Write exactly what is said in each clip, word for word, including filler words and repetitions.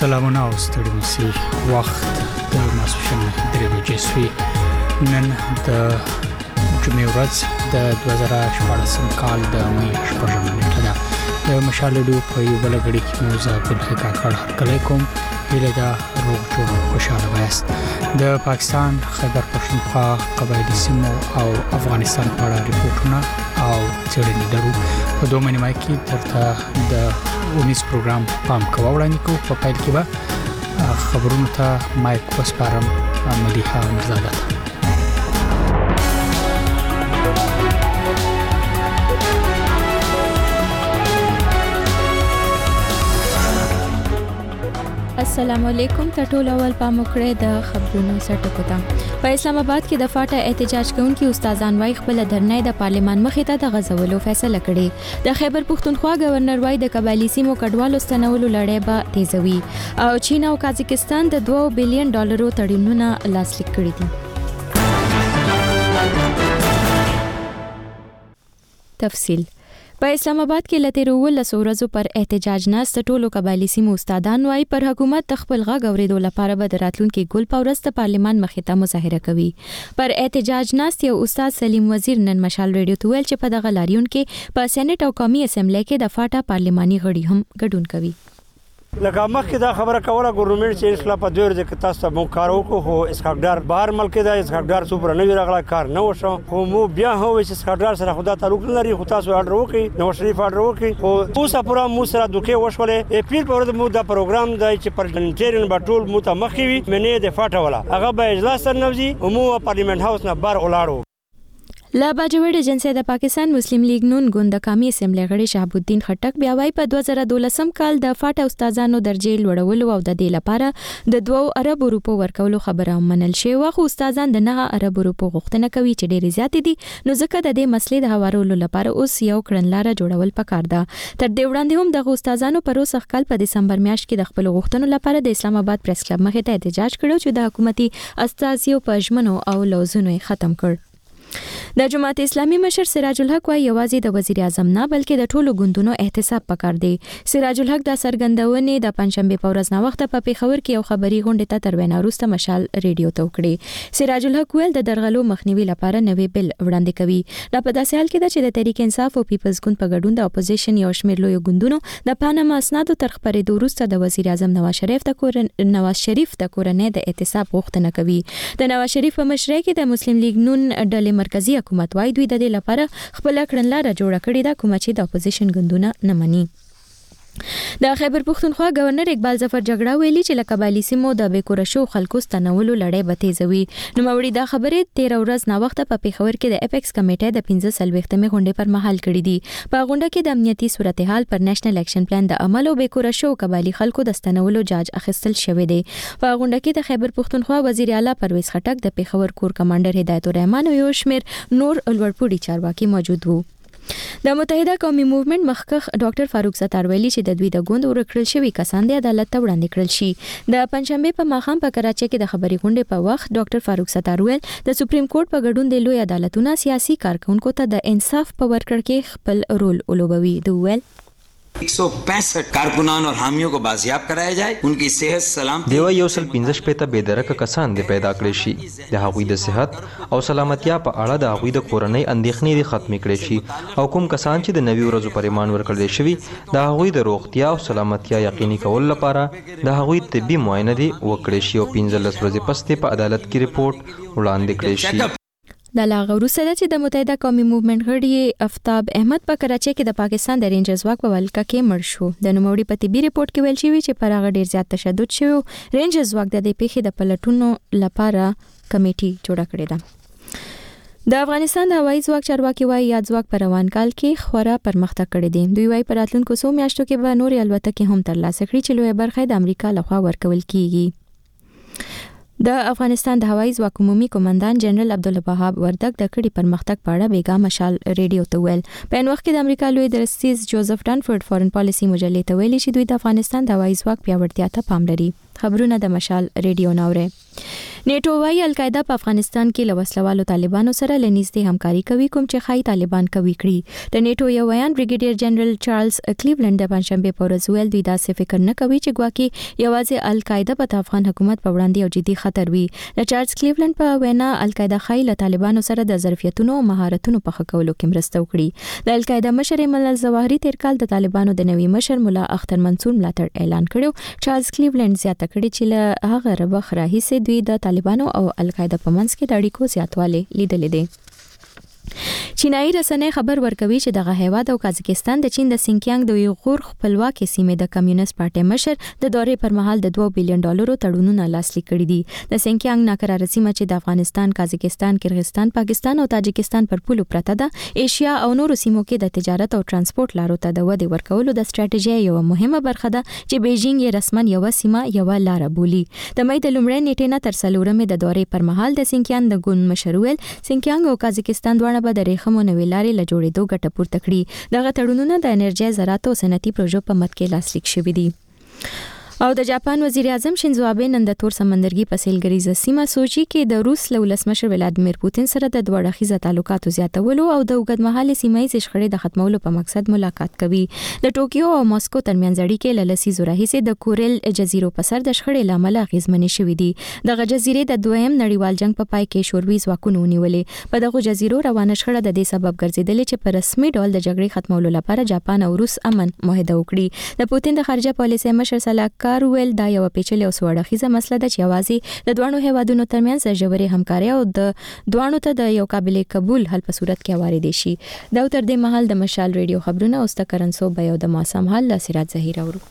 سلامونه او ستړي مسي وخت د ماسپښین درې بجې شوي. نن د جمعې ورځ د دوه زره شپاړسم کال د مې شپږمه نیټه ده. د مشال ډو په یو بل غړي کې مو زه عبد الحق کړه هرکلی کوم. هیله ده روغ جوړ خوشاله وایست. د پاکستان خیبر پښتونخوا قبایلي سیمو او افغانستان په اړه ریپورتونه او څېړنې لرو. په دوه مینه کې ترته د اونیس پروګرام پام کوو وړاندې کوو. په پیل کې به خبرونو ته مایک وسپارم ملیحه مرزاده ته. السلام علیکم. ټول اول پام وکړئ د خبرونو سرټکو ته. په اسلام آباد کې د فاټا احتجاج کوونکي استادان وايي خپل درنۍ د پارلیمان مخې ته د غځولو فیصله کړې. د خیبر پښتونخوا گورنر وايي د قبایلي سیمو کډوالو ستنولو لړۍ به تیزوي او چین او قازقستان د دوه بلین ډالرو تړونونه لاسلیک کړي دي. تفصیل په اسلام آباد کې لته رول سورزو پر احتجاج ناست ټولو قبایلي سیمو استادان وايي پر حکومت خپل غږ اوریدو لپاره به د راتلونکي ګل پاورست پارلیمان مخې ته مظاهره کوي. پر احتجاج ناست یو استاد سلیم وزیر نن مشال ریډیو ته ویل چې په دغه لاریون کې په سېنات او قومي اسمبلی کې د فاټا پارلماني غړي هم ګډون کوي. لکه مخکې دا خبره کوله ګورنمنت چې اسلا په دوه ورځې کې تاسو ته مو کار وکړو خو اسکاګدار بهر ملک دا اسکاګدار سوپر نه وی راغلا کار نه وشو خو مو بیا هو چې اسکاګدار سره خدا تعلق نه لري خو تاسو اډر وکړي نو شریف اډر وکړي خو اوس پورا مو سره دوکې وشولې اپریل په ورځ مو دا پروګرام دی چې پرلمنټریان بټول مو ته مخکې وي منې د فاټا ولا هغه به اجلاس نوځي او مو پارلیمنت هاوس نه بار ولاړو. لا باجوړ ایجنسی د پاکستان مسلم لیگ نون ګوند قومي اسمبلی غړي شهاب الدین خټک بیا وايي په دوه زره دولسم کال د فاټا استادانو درجه لوړولو او د دې لپاره د دوه ارب روپو ورکولو خبره منل شوې و. خو استادان د نه ارب روپو غوښتنه کوي چې ډېر زیات دي نو ځکه د دې مسلې د هوارولو لپاره اوس یو کړنلاره جوړول پکار ده. تر دې وړاندې هم د استادانو پر اوس کال په دسمبر میاشت کې د خپل غوښتنو لپاره د اسلام آباد پریس کلب مخې ته احتجاج کړو چې د حکومتي استازیو په ژمنو او لوزونو ختم کړ. د جماعت اسلامي مشر سراج الحق وايي یوازې د وزیر اعظم نه بلکې د ټولو ګوندونو احتساب پکار دی. سراج الحق د سرګندونې د پنځشنبه په ورځ نه وخت په پیښور کې یو خبري غونډه ته تر وینا وروسته مشال ریډیو ته وکړي. سراج الحق ویل د درغلو مخنیوي لپاره نوې بل وړاندې کوي. دا په داسې حال کې ده چې د تحریک انصاف او پیپلز ګوند په ګډون د اپوزیشن یو شمېر لوی ګوندونو د پاناما اسنادو تر خبرېدو وروسته د وزیر اعظم نواز شریف د کورن نواز شریف د کورنۍ د احتساب غوښتنه کوي. د نواز شریف په مشرۍ کې د مسلم لیگ نون ډلې مرکزی حکومت وايي دوی د دې لپاره خپل کړنلاره جوړه کړې ده کوم چې د اپوزیشن ګوندونه نه مني. د خیبر پښتونخوا گورنر اقبال ظفر جګړه ویلي چې له قبایلي سیمو د بیکوره شو خلکو ستنولو لړۍ به تیزوي. نوموړي دا خبرې تیره ورځ نه وخت په پیښور کې د اپیکس کمیټې د پنځه څلوېښتمې غونډې پر مهال کړې دي. په غونډه کې د امنیتي صورتحال پر نېشنل اکشن پلان د عمل او بیکوره شو قبایلي خلکو د ستنولو جاج اخیستل شوې دی. په غونډه کې د خیبر پښتونخوا وزیر اعلی پرویز خټک د پیښور کور کمانډر هدایت الرحمن او یو شمېر نور لوړپوړي چارواکي موجود وو. د متحده قومي موومېنټ مخکښ ډاکټر فاروق ستار ویلي چې د دوی د ګوند ورکړل شوی کسان د عدالت ته وړاندې کړل شي. د پنځشنبه په ماښام په کراچۍ کې د خبري غونډې په وخت ډاکټر فاروق ستار ویل د سپریم کورټ په ګډون د لوی عدالتونو سیاسي کارکونکو ته د انصاف په ورکړه کې خپل رول ولوبوي. دوی ویل एक सौ पैंसठ कारकुनान और हामियों को बाजियाब कराया जाए, उनकी सेहत सलामती دیو یو سل پنځه شپېته بېدرکه کسان د پیدا کړی شي. د هغوی د صحت او سلامتیا په اړه د هغوی د کورنۍ اندېښنې دې ختمې کړې شي او کوم کسان چې د نوي ورځو پر ایمان ورکړل شوي د هغوی د روغتیا او سلامتیا یقیني کولو لپاره د هغوی طبي معاینه دې وکړې شي او پنځلس ورځې پس دې په عدالت کې ریپورټ وړاندې کړی شي. د لاغه وروسته چې د متحده قومي موومېنټ غړي افتاب احمد په کراچۍ کې د پاکستان د رینجرز واک په ولکه کې مړ شو. د نوموړي په طبي ریپورت کې ویل شوی چې پر هغه ډیر زیات تشدد شوی. رینجرز واک د دې پیښې د پلټونو لپاره کمیټي جوړه کړې ده. د افغانستان د هوایي ځواک چارواکي وايي یاد ځواک په روان کال کې خورا پرمختګ کړی دی. دوی وايي په راتلونکو څو میاشتو کې به نورې الوتکې هم ترلاسه کړي چې لویه برخه د امریکا لخوا ورکول کیږي. د افغانستان د هوایي ځواک عمومي قومندان جنرال عبدالوهاب وردګ د کړي پرمختګ په اړه بیګا مشال ریډیو ته ویل. په ان وخت کې د امریکا لوی درستیز جوزف ډانفورد فورن پالیسی مجلې ته ویلي چې دوی د افغانستان د هوایي ځواک پیاوړتیا ته پام لري. خبرونه د مشال ریډیو ناوړه. نیټو وايي القاعده په افغانستان کې له وسلوالو طالبانو سره لنیزدې همکاري کوي کوم چې خای طالبان کوي کړي د نیټو یو بیان بریګیډیر جنرال چارلز کلیولند د پنځشنبه په ورځ ویل دوی داسې فکر نه کوي چې ګواکې یوازې القاعده په افغان حکومت په وړاندې یو جدي خطر وي د چارلز کلیولند په وینا القاعده خای له طالبانو سره د ظرفیتونو او مهارتونو په خکولو کې مرسته وکړي د القاعده مشر ملل زواهری تیر کال د طالبانو د نوي مشر مولا اختر منصور ملاتړ اعلان کړو چارلز کلیولند زیاته کړي چې له هغه ربخ راهیسې دوی د طالبانو او القاعده په منځ کې د اړیکو زیاتوالی لیدل دي چینایي رسنۍ خبر ورکوي چې دغه هیواد او قازقستان د چین د سینکیانګ د ویغور خپلواکي سیمې د کمیونست پارټي مشر د دورې پر مهال د دوه بلین ډالرو تړونونه لاسلیک کړي دي د سینکیانګ ناکراره سیمه چې د افغانستان، قازقستان، کرغستان، پاکستان او تاجکستان پر پولو پرته ده ایشیا او نورو سیمو کې د تجارت او ترانسپورت لارو ته د ودې ورکولو د ستراتیژي یو مهمه برخه ده چې بیجینګ یې رسما یو سیمه یو لار بولي د مې د لومړۍ نیټې نه تر څلورمې د دورې پر مهال د سینکیانګ د ګوند مشر ویل سینکیانګ او قازقستان دواړه به د ریخمو نوې لارې له جوړېدو ګټه پورته کړي دغه تړونونه د انرژي زراعت او صنعتي پروژو په مټ کې لاسلیک شوي دي او د جاپان وزیر اعظم شینزو آبه نن د تور سمندرګي په سیلګریزه سیمه سوچي کې د روس له ولسمشر ولادیمیر پوتین سره د دوه اړخیزه تعلقاتو زیاتولو او د اوږدمهاله سیمایي شخړې د ختمولو په مقصد ملاقات کوي د ټوکیو او ماسکو ترمنځ اړیکې له لسیزو راهیسې د کورل جزیرو په سر د شخړې لامل اغیزمنې شوې دي دغه جزیرې د دویم نړیوال جنگ په پای کې شوروي ځواکونو ونیولې په دغه جزیرو روانه شخړه د دې سبب ګرځیدلې چې په رسمي ډول د جګړې ختمولو لپاره جاپان او روس امن معاهده وکړي د پوتین د خارجه پالیسي مشر سلاکار ویل دا یو پیچلې او سوړخیزه مسله ده چې یوازې د دوه هیوادونو ترمنځ د ژورې همکاري او د دوه ته د یو قابل قبول حل په صورت کې وارد شي دا تر دې مهال د مشال ریډیو خبرونه او ستکرنسو به یو د موسم حل سراج زهیر اورو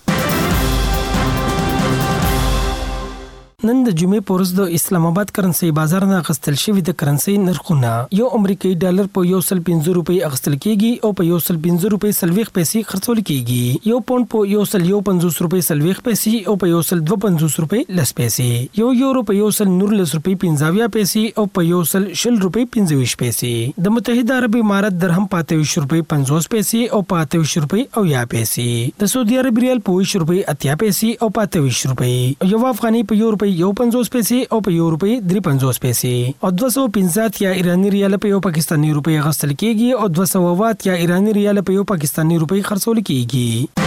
نن د جمعې په ورځ د اسلام آباد کرنسي بازار نه اخیستل شوی د کرنسي نرخونه یو امریکایي ډالر په یو سل پنځه روپۍ اخیستل کیږي او په یو سل پنځه روپۍ سلويخ پیسې خرڅول کیږي یو پاوند په یو سل یو پنځوس روپۍ سلويخ پیسې او په یو سل دوه پنځوس روپۍ لس پیسې یو یورو په یو سل نورلس روپۍ پنځاویا پیسې او په یو سل شل روپۍ پنځويش پیسې د متحده عرب امارات درهم په اتهویش روپۍ پنځوس پیسې او په اتهویش روپۍ او یا پیسې د سعودي عرب ریال په ویش روپۍ اتیا پیسې او په اتهویش روپۍ یو افغاني په یو روپۍ یو پنځوس پیسې او په یو روپۍ درې پنځوس پیسې او دوه سوه پنځه یا ایرانی ریال په یو پاکستاني روپۍ غستل کیږي او دوه سوه وات یا ایرانی ریال په یو پاکستاني روپۍ خرڅول کیږي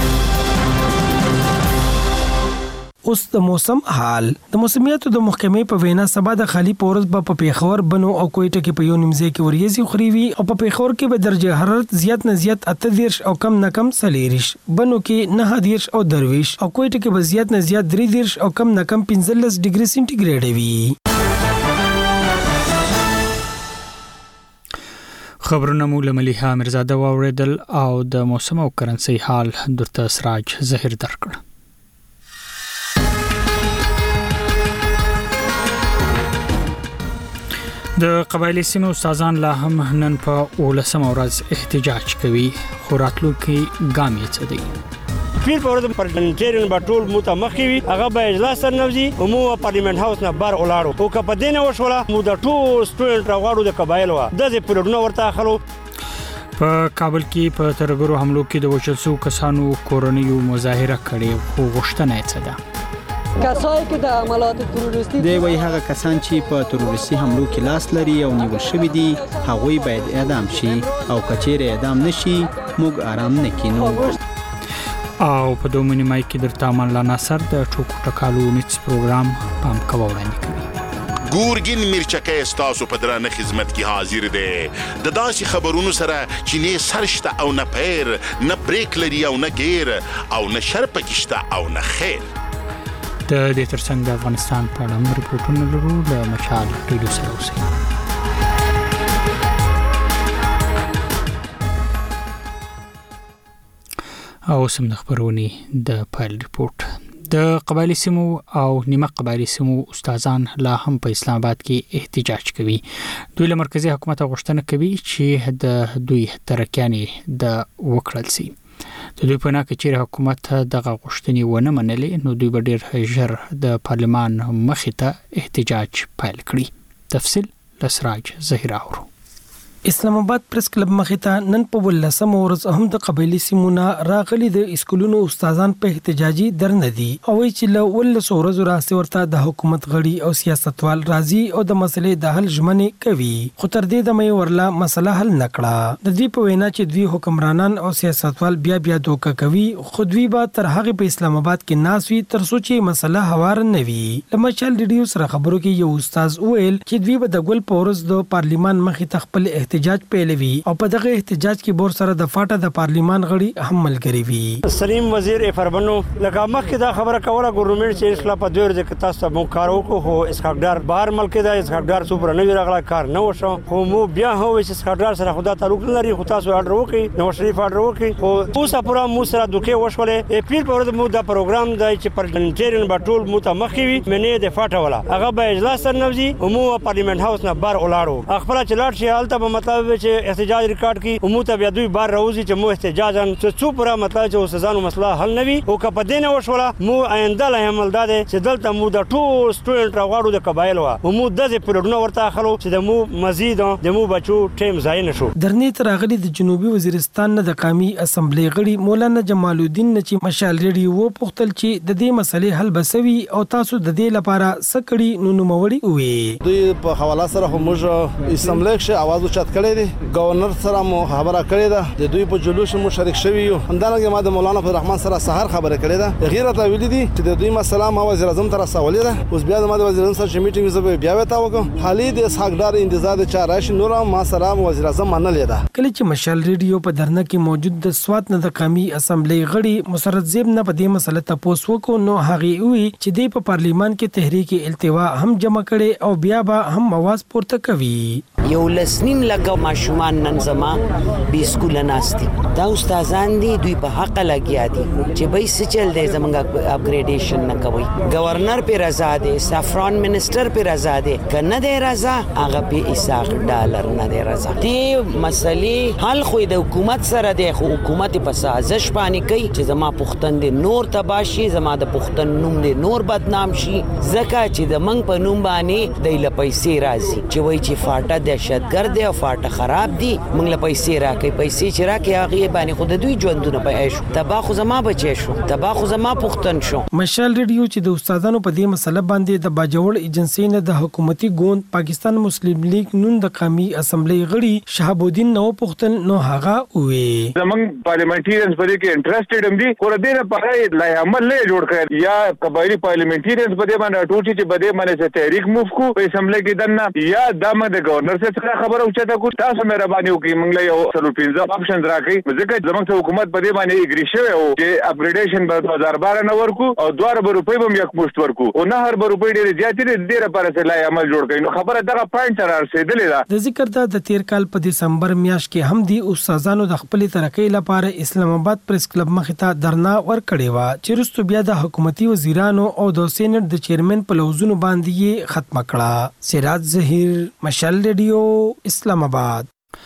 اوس د موسم حال د موسمیاتو د محکمې په وینا سبا د خالی پورز په پیښور بنو او کوټه کې په یو نیمځای کې وریځي خوريوي او په پیښور کې به درجه حرارت زیات نه زیات اته دیرش او کم نه کم سلیریش بنو کې نه دیرش او درویش او کوټه کې به زیات نه زیات درې دیرش او کم نه کم پنځلس ډیګري سنټیګریډ وي خبرونه مو له مليحه مرزاده واوریدل او د موسم او کرنسي حال درته سراج زهیر درکړ د قبایلی سیمو استادان لا هم نن په ولسم ورځ احتجاج کوي خو راتلونکي ګام یې څه دی پیر په ورځ پرلمنټریان به ټول متمخي وي هغه به اجلاس نوځي او مو پارلیمنت هاوس نه بار ولاړو او که په دې نه وشوله مو د ټول سټوډنټ راغړو د قبایل وا د دې پلوډونه ورته اخلو په کابل کې په ترګرو حملو کې د وشل سو کسانو کورنیو مظاهره کړې خو غوښتنه یې څه ده کسایی که د عملیات تروریستی دی وایي هغه کسان چې په تروریستي حملو کې لاس لري او نیول شوي دي هغوی باید اعدام شي او که چیرې اعدام نشي موږ آرام نه کینو او په دومینی مای کې درته امان الله ناصر د ټوکو ټکالو نیټس پروګرام پام کوو وړاندې کوي ګورګین مرچکه استاسو په درانه خدمت کې حاضر دی د داسې خبرونو سره چې نه سرشته او نه پیر نه بریک لري او نه گیر او نه شرپ کېشته او نه خیر د دې ترڅنګ د افغانستان په اړه رپورټونه لرو د مشال ریډیو سره اوسئ او سم د خبرونې د پایل ریپورت د قبایلی سیمو او نیمه قبایلی سیمو استادان لا هم په اسلام آباد کې احتجاج کوي دوی له مرکزی حکومت غوښتنه کوي چې د دوی ترکیانې د وکړل سي د دوی په ناکه چې حکومت دغه غوښتنې ونه منلې نو دوی به ډېر ژر د پارلمان مخې ته احتجاج پیل کړي تفصیل لسراج زهیر اورو اسلام آباد پریس کلب مخې ته نن په ولسمه ورځ هم د قبایلي سیمونه راغلي د اسکولونو استادان په احتجاجي درنه دي او چې له ولسو ورځو راځي ورته د حکومت غړي او سیاستوال راځي او د مسلې د حل ژمنې کوي خو تر دې د مې ورلا مسله حل نکړه د دې په وینا چې دوی حکمرانان او سیاستوال بیا بیا دوکه کوي خو دوی به تر هغه په اسلام آباد کې ناس وي تر څو چې مسله هوار نه وي لمشال ریډیو سره خبرو کې یو استاد وویل چې دوی به د ګل په ورځ د پارلیمان مخې ته خپل احتجاج پیلوي او په دغه احتجاج کې بور سره د فاټا د پارلیمان غړي هم ملګری وي سلیم وزیر فرمانو لکه مخکې دا خبره کوله ګورنمنت چې اسلا په دوی ورځ کې تاسو مو کار وکړو خو اسحاقدار بهر ملک دا اسحاقدار سوپر نه راغلا کار نه وشو خو مو بیا هو چې اسحاقدار سره خدا تعلق لري خو تاسو اډر وکړي نو شریف اډر وکړي خو اوس پورا مو سره دوکه وشولې اپریل په ورځ مو دا پروګرام دی چې پرلمنټریان باټول مو ته مخکې وي منې د فاټا ولا هغه به اجلاس سره نوځي او مو پارلیمنت هاوس نه بار ولاړو خپل چلاټ شي حالت په مطلب چې احتجاج ریکارډ کی عموت بیا دوی بار راوځي چې مو احتجاجن څه څو پورا مطلب چې اوسزانو مسله حل نوي او کپ دینه وشوله مو آینده له عمل داده چې دلته مو د ټول سټوډنټ راغړو د قبایل وا مو د پلوډونو ورته اخلو چې د مو مزید د مو بچو ټیم ځای نشو درنې تر غلي د جنوبي وزیرستان نه د قومي اسمبلی غړي مولانا جمال الدین نه چې مشال ریډیو وو پختل چې د دې مسلې حل بسوي او تاسو د دې لپاره سکړی نو نوموړي وي دوی په حواله سره موږ اسمبلی کې आवाज اوچت کړی دی گورنر سره مو خبره کړې ده د دوی په جلوس مو شریک شوی یو همدارنګه ما د مولانا عبدالرحمن سره سحر خبره کړې ده غیر ته ویل دي چې د دوی مسله ما وزیر اعظم تر سوالې ده اوس بیا د ما د وزیر اعظم سره میټینګ زه بیا وتا وکم حالي د اسحاقدار انتظار د چا راشي نور ما سره وزیر اعظم منلې ده کله چې مشال ریډیو په درنه کې موجود د سوات نه د قومي اسمبلی غړي مسرت زیب نه په دې مسله تاسو وکړو نو هغه وی چې د په پارلیمان کې تحریک التوا هم جمع کړي او بیا به هم आवाज پورته کوي یو لسنیم لګو ماشومان نن زما بي سکول ناشتي دا استادان دي دوی په حق لګیا دي چې به څه چل دی زمونږ اپګریډیشن نه کوي گورنر په رضا دي سافران منسٹر په رضا دي کنه دی رضا هغه په اساق ډالر نه دی رضا دي مسلې حل خو د حکومت سره دی خو حکومت په سازش باندې کوي چې زما پښتون دي نور تباشي زما د پښتون نوم دي نور بدنام شي زکه چې د منګ په نوم باندې د لپیسې راځي چې وای چې فاټا دهشتګرد او فاټا خراب دي موږ له پیسې راکې پیسې چې راکې هغه باندې خود دوی ژوندونه پېښ شو تبا خو زما بچی شو تبا خو زما پښتون شو مشال ریډیو چې د استادانو په دې مسله باندې د باجوړ ایجنسی نه د حکومتي ګوند پاکستان مسلم لیگ نون د قومي اسمبلی غړي شهاب الدین نو پښتون نو هغه وې زمنګ پارلیمنټریانز په دې کې انټرېسټډ هم دي کور دې نه پاره لای عمل نه جوړ کړ یا قبایلی پارلیمنټریانز په دې باندې ټوټي چې په دې باندې تحریک موف کو په اسمبلی کې دنه یا دمه د گورنر څخه خبره اوچته کو تاسو مهرباني وکړئ موږ له یو سلو پنځه اپشن راکې ځکه زموږ حکومت په دې باندې اګری شوی او چې اپګریډیشن په دوه هزار بارہ نه ورکو او دوه ارب روپۍ به یک پوسټ ورکو او نه هر روپۍ ډېر زیاتې دي ډېر لپاره لای عمل جوړ کړي نو خبره دغه پوینټ تر رسیدلې ده د ذکر ده د تیر کال په دسمبر میاشت کې هم دي استادانو د خپل ترقۍ لپاره اسلام آباد پریس کلب مخې ته درنا ورکړې و چې رستو بیا د حکومتي وزیرانو او د سېنات د چیرمن په لوزونو باندې ختم کړه سراج ظهیر مشال ریډیو اسلام آباد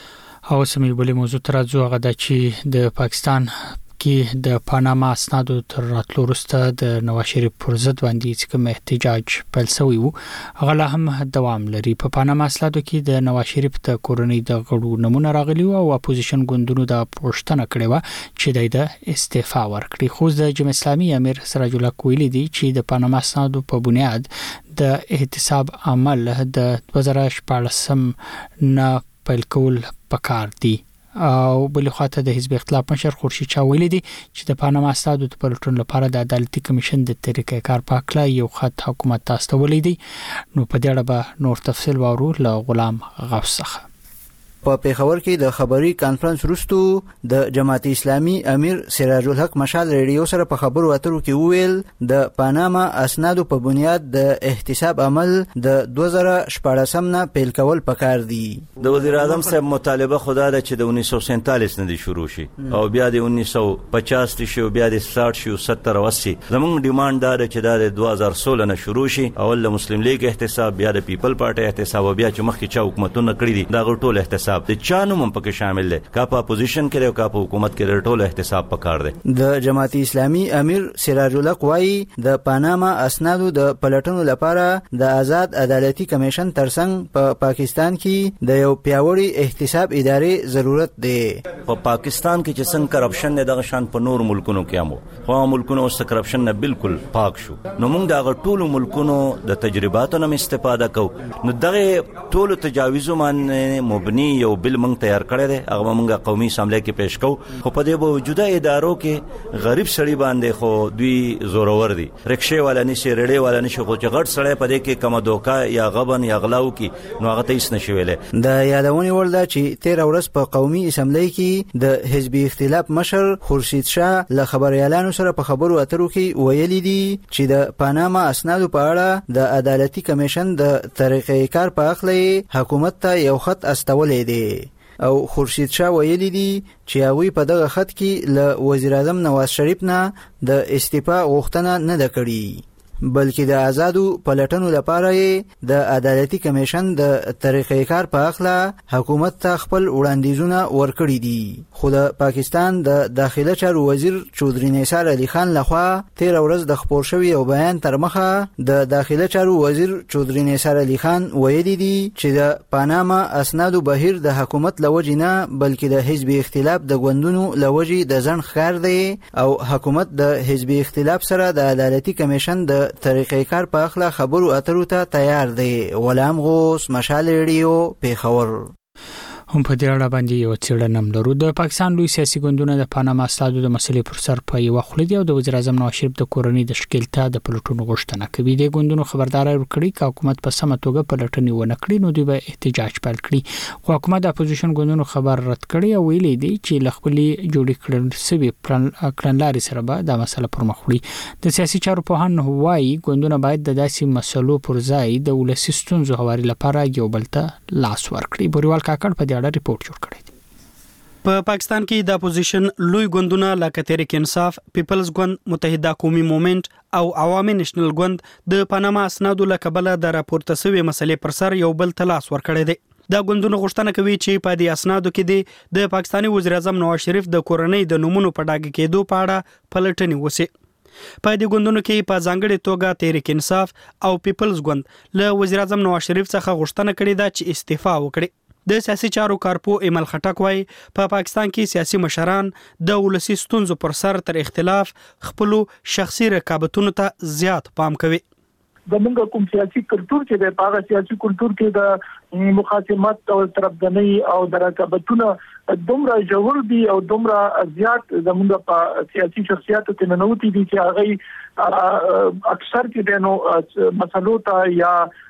او سمې بلې موضوع تر ځو هغه د چې د پاکستان کې د پاناما اسنادو تر راتلو وروسته د نواز شریف پر ضد باندې چې کوم احتجاج پیل شوی وو هغه لا هم دوام لري په پاناما اسنادو کې د نواز شریف د کورنۍ د غړو نمونه راغلي او اپوزیشن ګوندونو د پوښتنه کړې و چې د استعفا ورکړي خو د جمهوریت اسلامي امیر سراج الله کویلی دی چې د پاناما اسنادو په بنیاد د احتساب عمل د دوه زره شپاړسم نه پیل کول پکار دی او بل خواته د حزب اختلاف مشر خورشید شاه ویلي دي چې د پاناما اسنادو د پلټون لپاره د عدالتي کمیشن د طریقې کار پاکله یو خط حکومت تاسو ته ولې دي نو په دې اړه به نور تفصیل وورو له غلام غوث څخه په پیښور کې د خبري کانفرنس وروسته د جماعت اسلامي امیر سراج الحق مشال ریډیو سره په خبرو اترو کې وویل د پاناما اسنادو په بنیاد د احتساب عمل د دوه زره شپاړسم نه پیل کول پکار دي د وزیر اعظم صاحب مطالبه خدا ده چې د انیس سو سینتالیس نه دی شروع شي او بیا د انیس سو پچاس شي او بیا د ساठ شي او ستر او اسی زموږ ډیماند ده چې د دوه زره سولہ نه شروع شي اول د مسلم لیگ احتساب بیا د پیپل پارټي احتساب بیا چې مخکې چا حکومتونه کړی دي دا ټول احتساب احتساب د چا نوم پکې شامل دی کا په اپوزیشن کې او کا په حکومت کې ټول احتساب پکار دی. د جماعت اسلامي امیر سراج الحق وايي د پاناما اسنادو د پلټنو لپاره د آزاد عدالتي کمیشن ترڅنګ په پا پاکستان کې د یو پیاوړي احتساب ادارې ضرورت دی. په پاکستان کې چې څنګه کرپشن نه دغه شان په نور ملکونو کې هم خو ملکونو اوس کرپشن نه بالکل پاک شو نو موږ د ټولو ملکونو د تجرباتو نه استفاده کوو نو دغه ټولو تجاویزو باندې مبني یو بل موږ تیار کړی دی هغه موږ قومي اسمبلی کې پیش کوو خو په دې باوجوده ادارو کې غریب سړي باندې خو دوی زورور دي رکشې والا نشي رړې والا نشي خو چې غټ سړی په دې کې کومه دوکا یا غبن یا غلاو کې نو هغه ته هیڅ نشي ویلې. د یادونې وړ ده چې تیر ورځ په قومي اسمبلی کې د حزبي اختلاف مشر خورشید شاه له خبريالانو سره په خبرو اترو کې ویلي دي چې د پاناما اسنادو په اړه د عدالتي کمیشن د طریقې کار په اخلي حکومت ته یو خط استولې دي او خورشید شاه ویلي دي چې هغوی په دغه خط کې له وزیر اعظم نواز شریف نه د استعفا غوښتنه نه ده کړې بلکې د آزادو پلټنو لپاره د عدالتي کمیشن د طریقې کار په اخلا حکومت ته خپل وړاندیزونه ورکړي دي. خو د پاکستان د داخله چارو وزیر چودري نثار علي خان لخوا تیر ورځ د خپور شوی یو بیان تر مخه د داخله چارو وزیر چودري نثار علي خان ویلي دي چې د پاناما اسنادو بهیر د حکومت لوجې نه بلکې د حزبي اختلاف د ګوندونو لوجې د ځن ښکار دی او حکومت د حزبي اختلاف سره د عدالتي کمیشن د طریقې کار په اخلا خبرو اترو ته تیار دی. غلام غوث مشال ریډیو پیښور. هم په دې اړه باندې یو څېړنه هم لرو. د پاکستان لوی سیاسي ګوندونه د پاناما اسنادو د مسلې پر سر په یو خله دي او د وزیر اعظم نواز شریف د کورنۍ د شکلته د پلټونو غوښتنه کوي. د ګوندونو خبرداري ورکړي چې حکومت په سمه توګه پلټنې ونه کړي نو دوی به احتجاج پیل کړي. خو حکومت د اپوزیشن ګوندونو خبر رد کړي او ویلي دي چې لخپلي جوړې کړل سوي کړنلاري سره به دا مسله پر مخ وړي. د سیاسي چارو په هان هوایي ګوندونه باید د داسې مسلو پر ځای د ولسي ستونزو هواري لپاره یو بل ته لاس ورکړي. بوريوال کاکړ په دې اړه ریپورت جوړ کړی. په پاکستان کې د اپوزیشن لوی ګوندونه لکه تحریک انصاف، پیپلز ګوند، متحده قومي موومېنټ او عوامي نېشنل ګوند د پاناما اسنادو له کبله د راپورته شوی مسلې پر سر یو بل ته لاس ورکړی دی. دا ګوندونه غوښتنه کوي چې په دې اسنادو کې د پاکستاني وزیر اعظم نواز شریف د کورنۍ د نومونو په ډاګه کېدو په اړه پلټنې وشي. په دې ګوندونو کې په ځانګړي توګه تحریک انصاف او پیپلز ګوند له وزیر اعظم نواز شریف څخه غوښتنه کړې ده چې استعفا وکړي. د سیاسي چارو کارپو ایمل خټک وايي په پاکستان کې سیاسي مشران د ولسي ستونزو پر سر تر اختلاف خپل شخصي رقابتونو ته زیات پام کوي. زمونږ کوم سیاسي کلتور چې د هغه سیاسي کلتور کې د مخاصمت او طرفداري او د رقابتونو دومره ژور دي او دومره زیات زمونږ په سیاسي شخصیتو کې ننوتي دي چې هغه اکثر کې د نو مسلو ته یا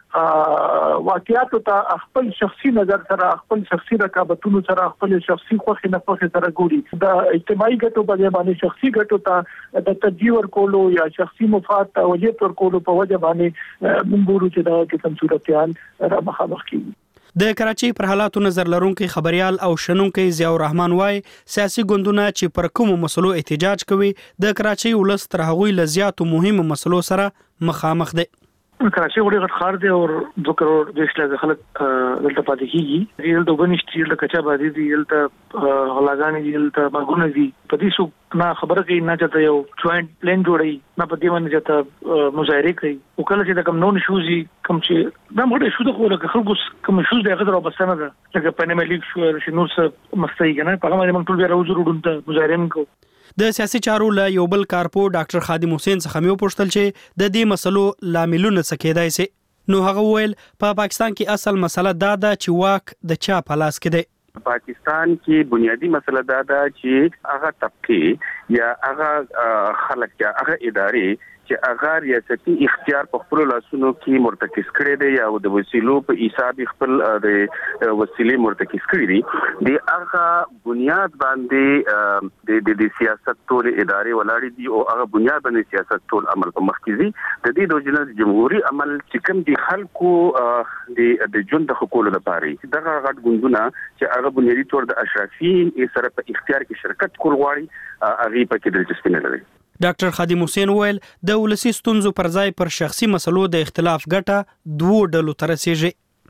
واقعیاتو ته خپل شخصي نظر سره خپل شخصي رقابتونو سره خپل شخصي خوښي نه خوښي سره ګوري. د اجتماعي ګټو په باندې شخصي ګټو ته د ترجیح ورکولو یا شخصي مفاد ته وجه ورکولو په وجه باندې موږ ګورو چې دا کوم صورتحال را مخامخ کیږي. د کراچۍ پر حالاتو نظر لرونکي خبريال او شنونکي ضیاء الرحمن وايي سیاسي ګوندونه چې پر کومو مسلو احتجاج کوي د کراچۍ ولس تر هغوی لزیاتو مهمو مسلو سره مخامخ دي. کراچۍ وړي غټ ښار دی او دوه کروڑ دیش له خلک دلته پاتې کیږي. یل د وګنيشتي د کچا باندې دی یل ته غلاګانی دی یل ته باغونه دي په دې سو نه خبره کوي نه چاته یو جوائنٹ پلان جوړي نه په دې باندې چاته مظاهره کوي او کله چې د کوم نون شوزي کوم چې دا موږ شو د خو له خلکو کوم شوز دی غدر او بسنه ده لکه پنه ملي شو شنو څه مستي کنه په هغه باندې موږ ټول بیا راوځو ډونته مظاهره کوو. د سیاسي چارو له یو بل کارپو ډاکټر خادم حسین څخه مې وپوښتل چې د دې مسلو لاملونه څه کېدای شي. نو هغه ویل په پاکستان کې اصل مسله دا ده چې واک د چا په لاس کې دی. پاکستان کې بنیادی مسله دا ده چې هغه طبقه یا هغه خلک یا هغه ادارې چې هغه ریاستي اختیار په خپل لاسونو کې مرتکز کړي دي یا د وسیلو په حساب خپل د وسیلې مرتکز کړي دي د هغه بنیاد باندې د د سیاست ټول ادارې ولاړې دي او هغه بنیاد باندې سیاست ټول عمل په مخ کې دي. د دې د جمهوریت جمهوریت عمل چې کوم دي خلکو د د ژوند د حقوقو لپاره دغه غټ ګوندونه چې هغه بنیادی تور د اشرافي سره په اختیار کې شرکت کول غواړي هغه په کې دلچسپي نه لري. ډاکټر خادم حسین ویل د ولسی ستونزو پر ځای پر شخصي مسلو د اختلاف ګټه دوه ډلو تر رسیږي.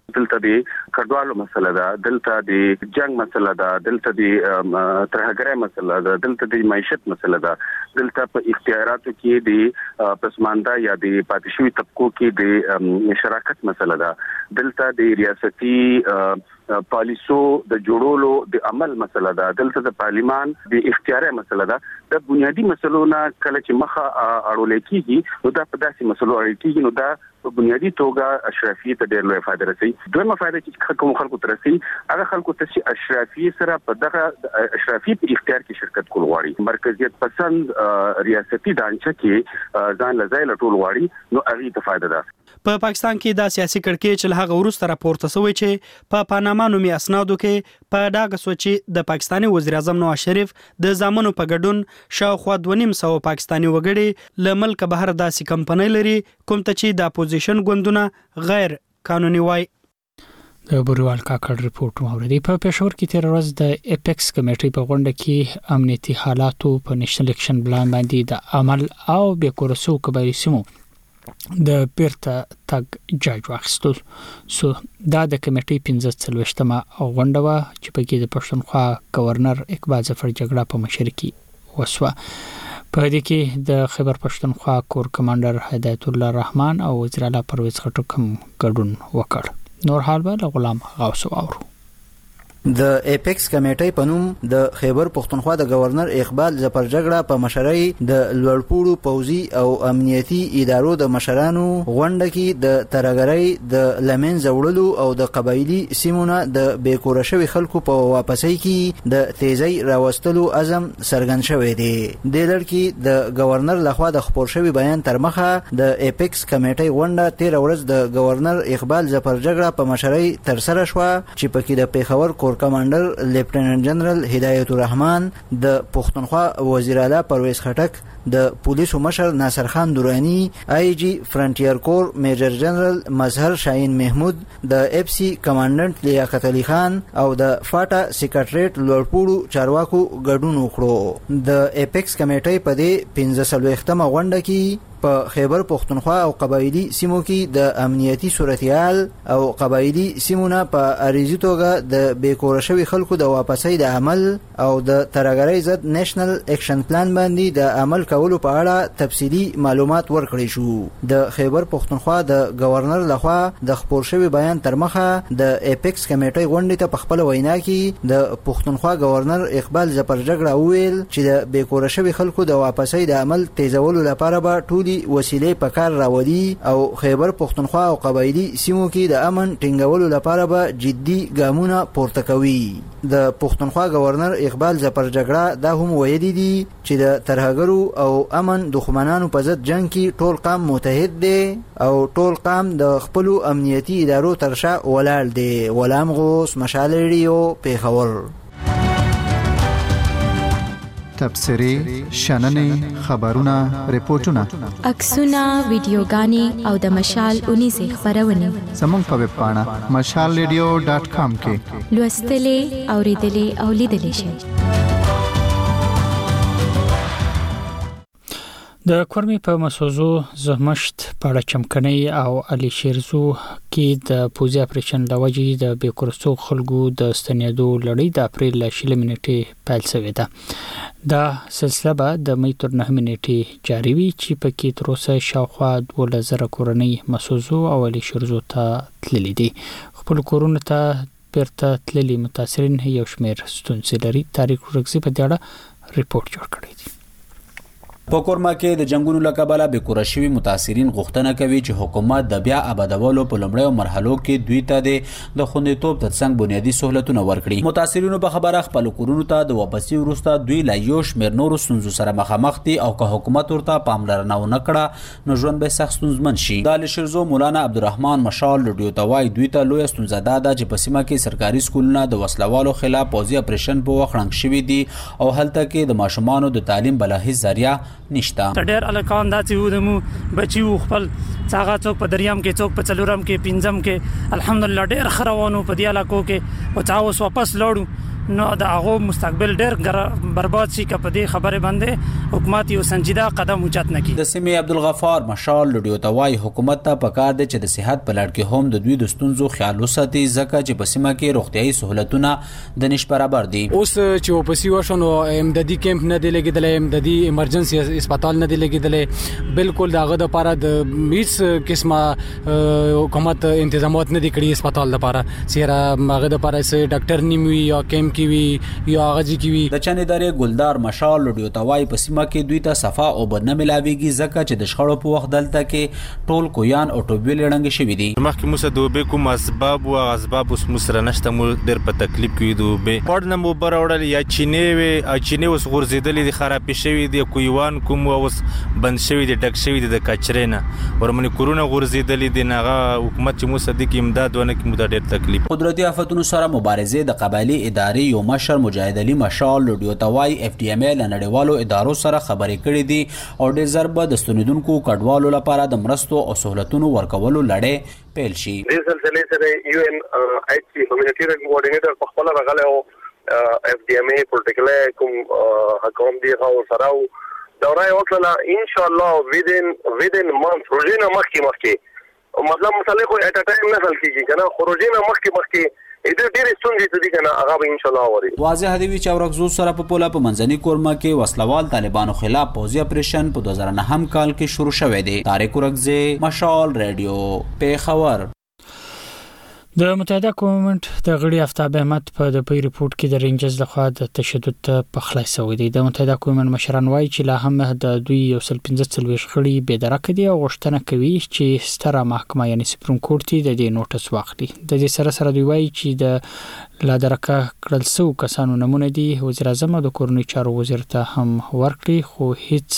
دلته د کډوالو مسله ده، دلته د جنگ مسله ده، دلته د ترهګرۍ مسله ده، دلته د معیشت مسله ده، دلته په اختیاراتو کې د پسمانده یا د پاتې شوي طبقو کې د شراکت مسله ده، دلته د ریاستي پالیسو د جوړولو د عمل مسله ده، دلته د پارلیمان د اختیاري مسله ده. د بنیادی مسلو نه کله چې مخه اړول کېږي نو دا په داسې مسلو اړول کېږي نو دا په بنیادی توګه اشرافي ته ډېر لوی فائدہ رسي. دویمه فائدہ چې کوم خلکو ته رسي هغه خلکو ته چې اشرافي سره په دغه اشرافي په اختیار کې شرکت کول غواړي، مرکزیت پسند ریاستي ډانچه کې ځان لځای لټول غواړي نو هغه ته فائدہ ده. په پاکستان کې دا سیاسي کړکېچ له هغه وروسته راپورته شوی چې په پاناما نومي اسنادو کې په ډاګه سوچي د پاکستاني وزیر اعظم نواز شریف د ځامنو په ګډون شاوخوا دوه نیم سوه پاکستاني وګړي له ملک بهر داسې کمپنۍ لري کوم ته چې د اپوزیشن ګوندونه غیر قانوني وای. د بوریوال کاکړ ریپورت موردی په پېښور کې تیر ورځ د اپیکس کمیټې په غونډه کې امنیتي حالاتو په نېشنل اکشن پلان باندې د عمل او بې کورسو قبایلي سیمو د بیرته تګ جاج واخیستل سو دا د کمیټې پنځه څلوېښتمه غونډه وه چې پکې د پښتونخوا گورنر اقبال ظفر جګړه په مشرۍ کې وسوه. په دې کې د خیبر پښتونخوا کور کمانډر هدایت الله رحمان او وزیر اعلی پرویز خټک هم ګډون وکړ. نور حال به غلام غوث اورو. د اپیکس کمیټې په نوم د خیبر پښتونخوا د گورنر اقبال ظفر جګړه په مشرۍ د لوړپوړو پوځي او امنیتي ادارو د مشرانو غونډه کې د ترهګرۍ د لمنځه وړلو او د قبایلي سیمونه د بیکوره شوي خلکو په واپسۍ کې د تیزی راوستلو عزم څرګند شوی دی. د لړ کې د گورنر لخوا د خپور شوي بیان تر مخه د اپیکس کمیټې غونډه تیر ورځ د گورنر اقبال ظفر جګړه په مشرۍ تر سره شوه چې پکې د پیښور کور کمانډر لیفټیننټ جنرال هدایت الرحمن، د پښتونخوا وزیر اعلی پرویز خټک، د پولیسو مشر ناصر خان دورانی، آی جی فرنټیر کور میجر جنرال مظهر شاهین محمود، د اف سی کمانډنټ لیاقت علي خان او د فاټا سیکریټریټ لوړپوړو چارواکو ګډون وکړو. د اپیکس کمیټې په دې پنځه څلوېښتمه غونډه کې په خیبر پښتونخوا او قبایلی سیمو کې د امنیتي صورتحال او قبایلی سیمونه په اړیزي توګه د بیکوره شوي خلکو د واپسۍ د عمل او د ترهګرۍ ضد نېشنل اکشن پلان باندې د عمل کولو په اړه تفصیلي معلومات ورکړي شو. د خیبر پښتونخوا د گورنر لخوا د خپور شوي بیان تر مخه د اپیکس کمیټې غونډې ته په خپل وینا کې د پښتونخوا گورنر اقبال ظفر جګړه وویل چې د بیکوره شوي خلکو د واپسۍ د عمل تیزولو لپاره به ټول وسیلې په کار راولي او خیبر پښتونخوا او قبایلی سیمو کې د امن ټینګولو لپاره به جدي ګامونه پورته کوي. د پښتونخوا گورنر اقبال ظفر جګړه دا هم ویلي دي چې د ترهګرو او امن دښمنانو په ضد جنگ کې ټول قام متحد دی او ټول قام د خپل امنیتي ادارو تر شا ولاړ دی. غلام غوث، مشال ریډیو، پیښور. تبصرې، شننې، خبرونه، ریپورتونه، عکسونه، ویډیوګانې او د مشال اونیزې خبرونه زموږ په ویب پاڼه مشال ریډیو ډاټ کام کې لوستلې، اوریدلې او لیدلې شئ. د کورمي په مسوزو زمشت پاړه چمکنۍ او علي شیرزو کې د پوزي اپریشن لوجې د بیکورسو خلکو د ستنېدو لړۍ د اپریل ل شل منټې پیل شوې ده. دا سلسله به د مې تر نه منټې جاري وي چې پکې تر اوسه شاوخوا دوه زره کورنۍ مسوزو او علي شیرزو ته تللي دي. خپل کورونه ته بیرته تللي متاثرین یو شمېر ستونزې لري. تاریخ ورکزي په دې اړه ریپورت جوړ کړی دی. په کورما کې د جنگونو لکباله به کور شوی متاثرین غوښتنه کوي چې حکومت د بیا آبادولو په لومړیو مرحلو کې دوی ته د خوندیتوب ترڅنګ بنیادی سہولتونه ورکړي. متاثرینو په خبره خپل کورونو ته د واپسی وروسته دوی لا یو شمېر نورو ستونزو سره مخامخ دي او که حکومت ورته پاملرنه ونه کړه نو ژوند به سخت ستونزمن شي. د علي شیرزو مولانا عبدالرحمن مشال لډیو ته وایي دوی ته لویه ستونزه دا ده چې په سیمه کې سرکاري سکولونه د وسلوالو خلاف پوځي اپریشن په وخت رنګ شوي دي او هلته کې د ماشومانو د تعلیم بله هیڅ ذریعه نشته. ډېر الکان داسې وو د مو بچیو خپل څاغه څوک په دریام کې څوک په څلورم کې پنځم کې الحمدلله ډېر ښه روانو په دې علاقو کې او چا اوس واپس لاړو نو د هغه مستقبل ډېر برباد شي که په دې خبره باندې حکومت یو سنجیده قدم اوچت نکړي. د سیمې عبدالغفار مشال لډیو ته وایي حکومت ته پکار دی چې د صحت په لړ کې هم د دوی د ستونزو خیال وساتي ځکه چې په سیمه کې روغتیايي سہولتونه د نش برابر دي. اوس چې وپسی وشنو امدادي کیمپ نه دی لګیدل، امدادي ایمرجنسي هسپتال نه دی لګیدل، بالکل داغه د لپاره د هیڅ قسمه حکومت تنظیمات نه دي کړی هسپتال لپاره سیرا هغه د لپاره سه ډاکټر نیموي یا کیمپ کی وی یا هغه جی کی وی. د چنې درې ګلدار مشال لډیو ته وایي په سیمه کې دوی ته صفا او بد نه ملاويږي ځکه چې د شخړو په وخت دلته کې ټول کویان او ټوبې لړنګ شوي دي. مخکې موږ د وبې کوم اسباب او اسباب اوس موږ سره نشته، موږ ډېر په تکلیف کې دي. وبې پړ نه مو براوړل یا چینې وي، چینې اوس غورځېدلې دي، خرابې شوي دي، کویوان کوم اوس بند شوي دي، ډک شوي دي د کچرې نه، ورمنې کورونه غورځېدلې دي. نغه حکومت چې موږ صدیق امداد ونه کې موږ ډېر تکلیف. قدرتي آفتونو سره مبارزې د قبایلی ادارې یو مشر مجاهد علي مشال لډیو ته وایي اف ډي ام ای له نړیوالو ادارو سره خبرې کړې دي او ډېر ژر به د ستنیدونکو کډوالو لپاره د مرستو او سہولتونو ورکولو لړۍ پیل شي. دې سلسله سره یو ان ایچ سی هیومانیټیرین کوارډینیټر په خپل راغلی او اف ډي ام ای پروتوکول کوم حکومت دی او سره دورای وکړه ان شاء الله within within month روزینه مخکې مخکې مطلب مسله خو اټ ټایم نه حل کیږي کنه، خو روزینه مخکې مخکې اې ډېر ستونزې دي کنه، هغه به ان شاء الله اوري. واضح دی چې اورغزو سره په پوله په منځني کورما کې وسلوال طالبانو خلاف پوځي اپریشن په دوه زره نه کال کې شروع شوه دی. طارق اورغزی، مشال ریډیو، پیښور. د متحده قومونټ د غړي افتاب احمد په د پی ریپورت کې د رینجرز لخوا د تشدد په خلاص شوی دی. د متحده قومونټ مشران وایي چې لا هم د دوی یو سل پنځه څلوېښت غړي بې درکه دي او غوښتنه کوي چې ستره محکمه یعنی سپریم کورټ د دې نوټس واخلي. د دې سره سره دوی وایي چې د لا درکه کړل سو کسانو نمونه دي وزیر اعظم د کورنۍ چارو وزیر ته هم ورکړي، خو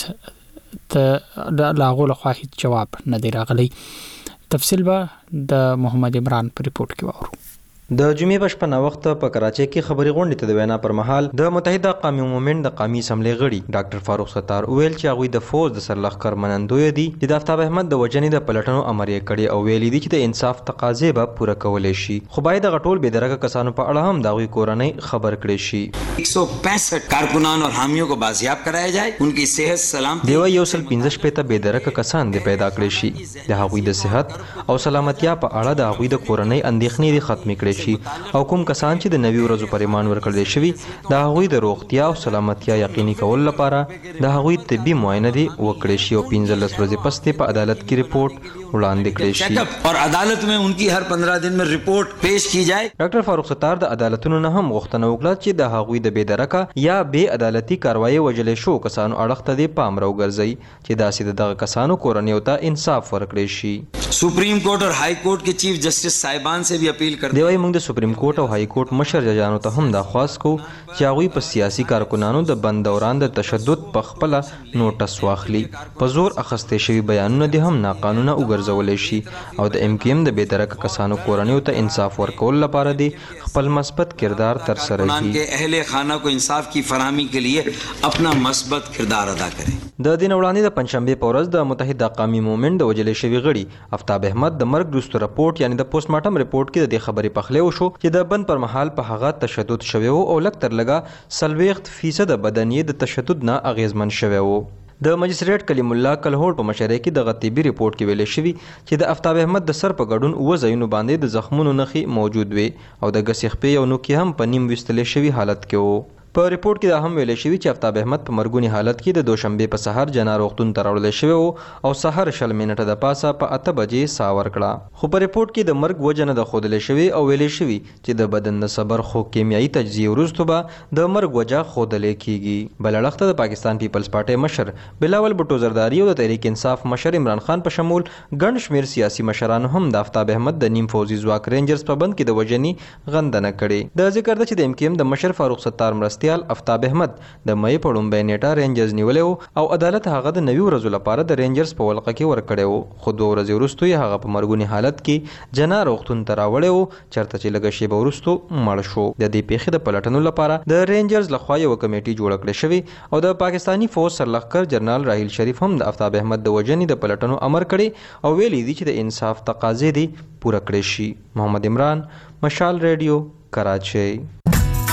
هیڅ ته لاغو لخوا هیڅ جواب نه دی راغلی. تفصیل به د محمد عمران په ریپورت کې واورو. د جمعې په شپه نا وخت په کراچۍ کې خبري غونډې ته د وینا پر مهال د متحده قومي مومنټ د قومي اسمبلی غړي ډاکټر فاروق ستار ویل چې هغه د فوج د سرلښکر منندوی دي چې د افتاب احمد د وجنې د پلټنو امر یې کړی او ویلي دي چې د انصاف تقاضې به پوره کولې شي، خو باید د غټول بې درګه کسانو په اړه هم د هغوی کورنۍ خبر کړي شي. ایک سو پینسٹھ کارکنان اور حامیوں کو بازیاب کرایا جائے، ان کی صحت سلامتی. دیو یو سل پنځه شپېته بې درګه کسان دې پیدا کړي شي، د هغوی د صحت او سلامتیا په اړه د هغوی د کورنۍ اندېښنې ختمې کړي شي او کوم کسان چې د نوي ورځو پر ایمان ورکړل شوی د هغوی د روغتیا او سلامتیا یقیني کول لپاره د هغوی طبي معاینه دي وکړي شي او پنځلس ورځې پس په عدالت کې ریپورت وړاندې کړي شي اور عدالت میں ان کی ہر پندرہ دن میں رپورٹ پیش کی جائے. ډاکټر فاروق ستار د عدالتونو نه هم غوښتنه وکړه چې د هغوی د بې درکه یا بې عدالتي کاروایی وجلې شو کسانو اړخ ته دې پام راوګرځي چې داسې د دغه کسانو کورنیو ته انصاف ورکړي شي. سپریم کورٹ اور ہائی کورٹ کے چیف جسٹس صاحبان سے بھی اپیل کرتے دی وايي موږ د سپریم کورٹ او هائی کورٹ مشر ججانو ته هم دا خواست کو چې هغوی په سیاسي کارکنانو د بند دوران د تشدد په خپل نوټس واخلي. په زور اخستې شوي بیانونه دي هم ناقانونه وګرځولې شي او د ام کیو ایم د بې درکه کسانو کورنیو ته انصاف ورکول لپاره دي خپل مثبت کردار تر سره کړي. اهل خانه کو انصاف کی فراہمی کے لیے اپنا مثبت کردار ادا کریں. د دین وړاندې د پنځشنبه په ورځ د متحده قومي مومنټ د وجلې شوی غړي افتاب احمد د مرګ وروسته رپورت یعنی د پوسټ مارټم رپورت کې د خبرې پخلی وشو چې د بند پر مهال په هغه تشدد شوی او لږ تر لږه څلوېښت فیصد بدنې د تشدد نه اغیزمن شوی و. د مجسټریټ کلیم الله کلهوړ په مشرۍ کې د طبي ریپورت کې ویل شوی چې د افتاب احمد د سر په ګډون اوه ځایونو باندې د زخمونو نښې موجود وي او د ګس خپې او نوکي هم په نیم ویستلې شوی حالت کې وو. په ریپورت کې دا هم ویل شوی چې افتاب احمد په مرګونی حالت کې د دوشنبه په سحر جنا روغتون ته راوړل شوی او سحر شل منټه د پاسه په اته بجې سا ورکړه. خو په ریپورت کې د مرګ وجه نه د ښودل شوی او ویل شوی چې د بدن د صبر خو کیمیایي تجزیه وروسته به د مرګ وجه ښودل کیږي. بل اړخ د پاکستان پیپلز پارټي مشر بلاول بټو زرداری او د تحریک انصاف مشر عمران خان په شمول ګڼ شمیر سیاسي مشرانو هم د افتاب احمد د نیم فوزي ځواک رینجرز په بند کې د وجنې غندنه کړې. د ذکر ده چې د ام کیو ایم د مشر فاروق ستار مرستیال افتاب احمد د مې په لومبۍ نیټه رینجرز نیولې او عدالت هغه د نوي ورځو لپاره د رینجرز په ولقه کې ورکړی و، خو دوه ورځې وروسته یې هغه په مرګوني حالت کې جنا روغتون ته راوړی و چېرته چې لږه شېبه وروسته مړ شو. د دې پیښې د پلټنو لپاره د رینجرز لخوا یوه کمیټې جوړه کړې شوې او د پاکستاني فوج سرلښکر جنرال راحیل شریف هم د افتاب احمد د وژنې د پلټنو امر کړی او ویلي دي چې د انصاف تقاضې دي پوره کړې شي. محمد عمران، مشال ریډیو، کراچۍ.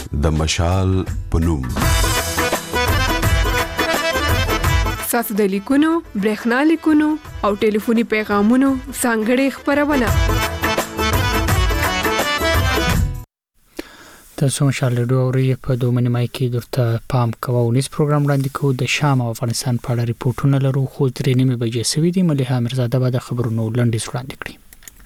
د مشال پنوم. ساسو د لیکونو، برېښنا لیکونو او ټلیفوني پیغامونو ځانګړې خبرونه. تاسو مشال ریډیو اورئ په دوه نیمه کې درته پام کوو. نیس پروګرام وړاندې کوو. د شام او افغانستان په اړه ریپورتونه لرو خو درې نیمه بجې سوي دي. مليحه میرزاده به د خبرونو لنډیز وړاندې کړي.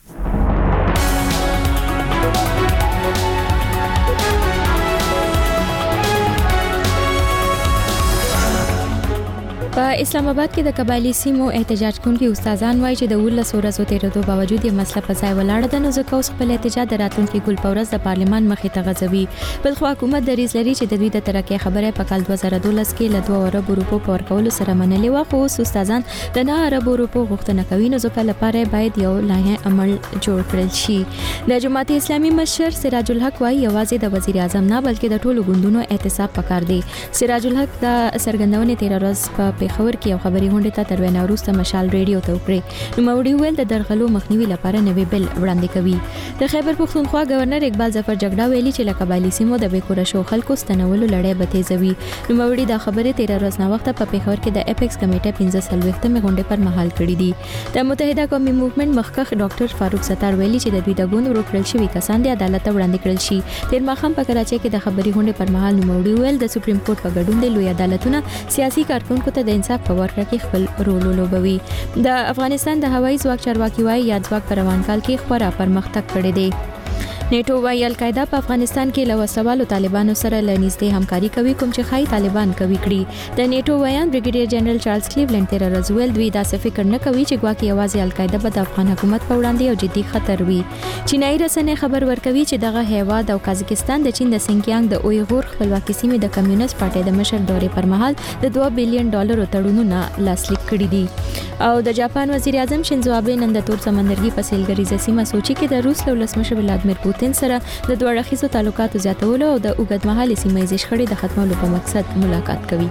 په اسلام آباد کې د قبایلی سیمو احتجاج کوونکي استادان وایي چې د ولس ورځو تیرېدو باوجود یې مسله په ځای ولاړه ده، نو ځکه اوس خپل احتجاج د راتلونکي ګل په ورځ د پارلمان مخې ته غځوي. بلخو حکومت دریځ لري چې د دوی د ترقۍ خبره په کال دوه زره دولس کې له دوه اربو روپو په ورکولو سره منلې وه، خو اوس استادان د نه اربو روپو غوښتنه کوي، نو ځکه لپاره باید یو لایحه عمل جوړ کړل شي. د جماعت اسلامي مشر سراج الحق وایي یوازې د وزیر اعظم نه بلکې د ټولو ګوندونو احتساب پکار دی. سراج الحق د څرګندونې تیر ورځ په پیښور کې یو خبري غونډه ته تر وینا وروسته مشال ریډیو ته وکړي. نو موري ویل د درغلو مخنیوي لپاره نوې بل وړاندې کوي. د خیبر پښتونخوا گورنر اقبال ظفر جګړه ویلي چې لکه قبایلی سیمو د بیکوره شو خلکو ستنولو لړۍ به تیزوي. نو موري دا خبره تیر ورځ نه وخت په پیښور کې د اپیکس کمیټه پنځه سلويختمه غونډه پر مهال کړې دي. د متحده قومي موومېنټ مخکښ ډاکټر فاروق ستار ویلي چې د دوی د ګوند ورکړل شوی کسان د عدالت وړاندې کړل شي. تیر ماخام په کراچۍ کې د خبري غونډې پر مهال نو موري ویل د سپریم کورټ په ګډون د لوی عدالتونو سیاسي کارکونکو ته د انصاف په ورکړه کې خپل رول ولوبوي. د افغانستان د هوایي ځواک چارواکي وايي یاد ځواک پر روان کال کې خورا پرمختګ کړی دی. نیټو وايي القاعده په افغانستان کې له وسوالو طالبانو سره لنیزدې همکاري کوي کوم چې خای طالبان کوي کړي. د نیټو ویان بریګیډیر جنرال چارلز کلیولند تیر ورځ ویل دوی دا څه فکر نه کوي چې ګواکې یوازې القاعده به د افغان حکومت په وړاندې یو جدي خطر وي. چینایي رسنۍ خبر ورکوي چې دغه هیواد او قزاقستان د چین د سینکیانګ د اویغور خپلواکي سیمې د کمیونست پارټۍ د مشر دورې پر مهال د دوه بلین ډالرو تړونونه لاسلیک کړي دي. او د جاپان وزیر اعظم شینزو آبه نن د تور سمندرګي په سیلګریزه سیمه سوچي کې د روس له ولسمشر ولادمیر پوتین سره د دوه اړخیزو تعلقاتو زیاتولو او د اوږدمهالې سیمه ییزې شخړې د ختمولو په مقصد ملاقات کوي.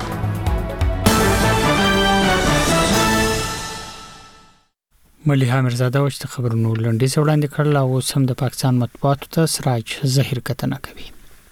مليحه میرزاده وشت خبرونو لنډیز وړاندې کړل او سم د پاکستان مطبوعاتو ته سراج ظهیر کتنه کوي.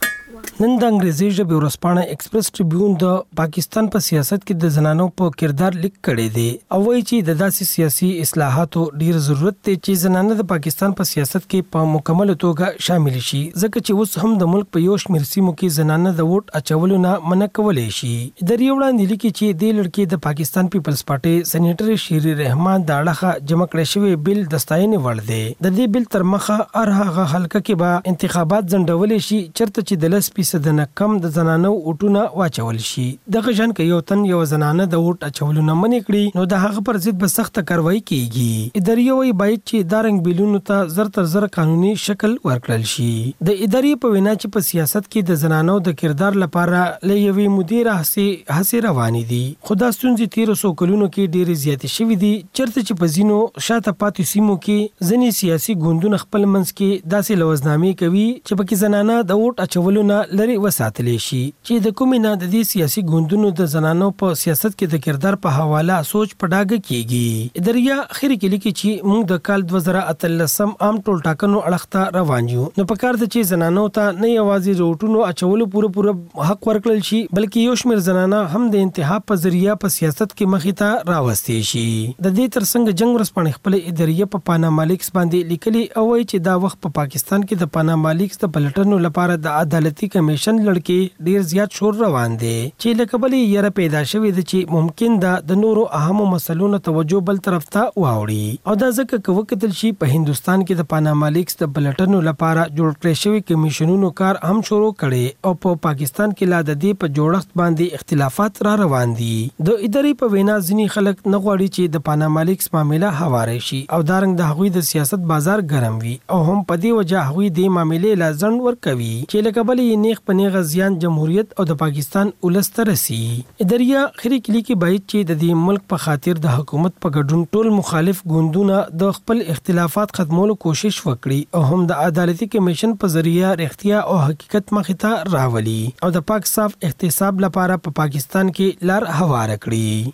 نن د انګریزي ژبې ورځپاڼه ایکسپریس ټریبیون د پاکستان په سیاست کې د زنانو په کردار لیک کړی دی او وایي چې د داسې سیاسي اصلاحاتو ډیر ضرورت دی چې زنانه د پاکستان په سیاست کې په مکمل توګه شامل شي، ځکه چې اوس هم د ملک په یو شمېر سیمو کې زنانه د ووټ اچولو نه منع کولی شي. د ریو وړاندې لیکي چې د لړکې د پاکستان پیپلز پارټي سېنیټر شیری رحمان د اړخه جمع کړی شوی بل د ستاینې وړ دی. د دې بل تر مخه هر هغه حلقه کې به انتخابات ځنډول شي چرته چې د لس فیصد نه کم د زنانو ووټونه واچول شي. دغه ژوند کې یو تن یو زنانه د ووټ اچولو نه منع کړي نو د هغه پر ضد به سخت کاروایی کیږي. اداري وایي باید چې دا رنګ بیلونو ته زر تر زر قانوني شکل ورکړل شي. د اداري په وینا چې په سیاست کې د زنانو د کردار لپاره لېوي مدیر هڅې هڅې روانې دي، خو دا ستونزې تیر څو کلونو کې ډېرې زیاتې شوې دي چرته چې په ځینو شاته پاتې سیمو کې ځینې سیاسي ګوندونه خپل منځ کې داسې لوزنامې کوي چې پکې زنانه د ووټ اچولو نه لري وساتلی شي چې د کومې نه د دې سیاسي ګوندونو د زنانو په سیاست کې د کردار په حواله سوچ په ډاګه کیږي. اداریا اخر کې لیکي چې موږ د کال دوه زره اتلسم عام ټول ټاکنو اړخته روان یو، نو په کار د چې زنانو ته نه یوازې ووټونو اچولو پوره پوره حق ورکړل شي بلکې یو شمېر زنانه هم د انتخاب په ذریعہ په سیاست کې مخې ته راوستي شي. د دې ترڅنګ جنگ ورسپانې خپل اداریا په پاناما لیکس باندې لیکلي او وایي چې دا وخت په پاکستان کې د پاناما لیکس د پلټنو لپاره د عدالتي کمیشن لړکې ډیر زیات شور روان دي چې لکبلې یره پیدا شوې ده چې ممکن ده د نورو اهمو مسلو نه توجه بل طرف ته واوړي. او دا ځکه چې وکتل شي په هندستان کې د پاناما لیکس د بلټنو لپاره جوړ کړی شوی کمیشنونو کار هم شروع کړي او په پاکستان کې لا د دې په جوړښت باندې اختلافات را روان دي. د ادارې په وینا ځینې خلک نه غواړي چې د پاناما لیکس معاملې هواره شي او دارنګ د هغوی د سیاست بازار ګرم وي او هم په دې وجه هغوی د معاملې لا ځند ورکوي چې لکبلې نیغ په نیغه زیان جمهوریت او د پاکستان ولس ته رسي. اداریا خري کلی کې باید چې د دې ملک په خاطر د حکومت په ګډون ټول مخالف ګوندونه د خپل اختلافات ختمولو کوشش وکړي او هم د عدالتي کمیشن په ذریعہ رښتیا او حقیقت مخې ته راولي او د پاک صاف احتساب لپاره په پا پاکستان کې لار هواره کړي.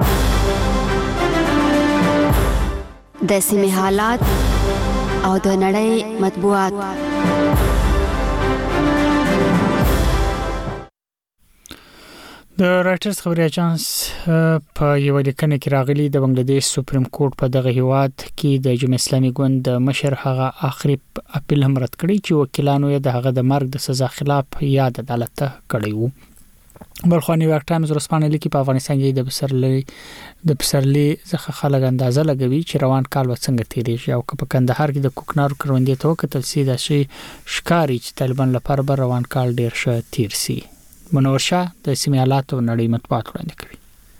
د سیمې حالات او د نړۍ مطبوعات. د رایټرز خبري اژانس په یو لیکنه کې راغلي د بنگلاديش سپریم کورټ په دغه هیواد کې د جمهوریت اسلامي ګوند د مشر هغه اخري اپیل هم رد کړی چې وکیلانو یې د هغه د مرګ د سزا خلاف یاد عدالت ته کړی وو. بلخو نیویارک ټایمز ورسپانه لیکي په افغانستان کې د پسرلي د پسرلي څخه خلک اندازه لګوي چې روان کال وڅنګه تیریږي او په کندهار کې د کوکنارو کروندې ته وکتل سي د شي شکاري چې طالبان لپاره به روان کال ډیر ښه تیر سي. منور شاه د سیمې حالات او نړۍ مطبوعات وړاندې کوي.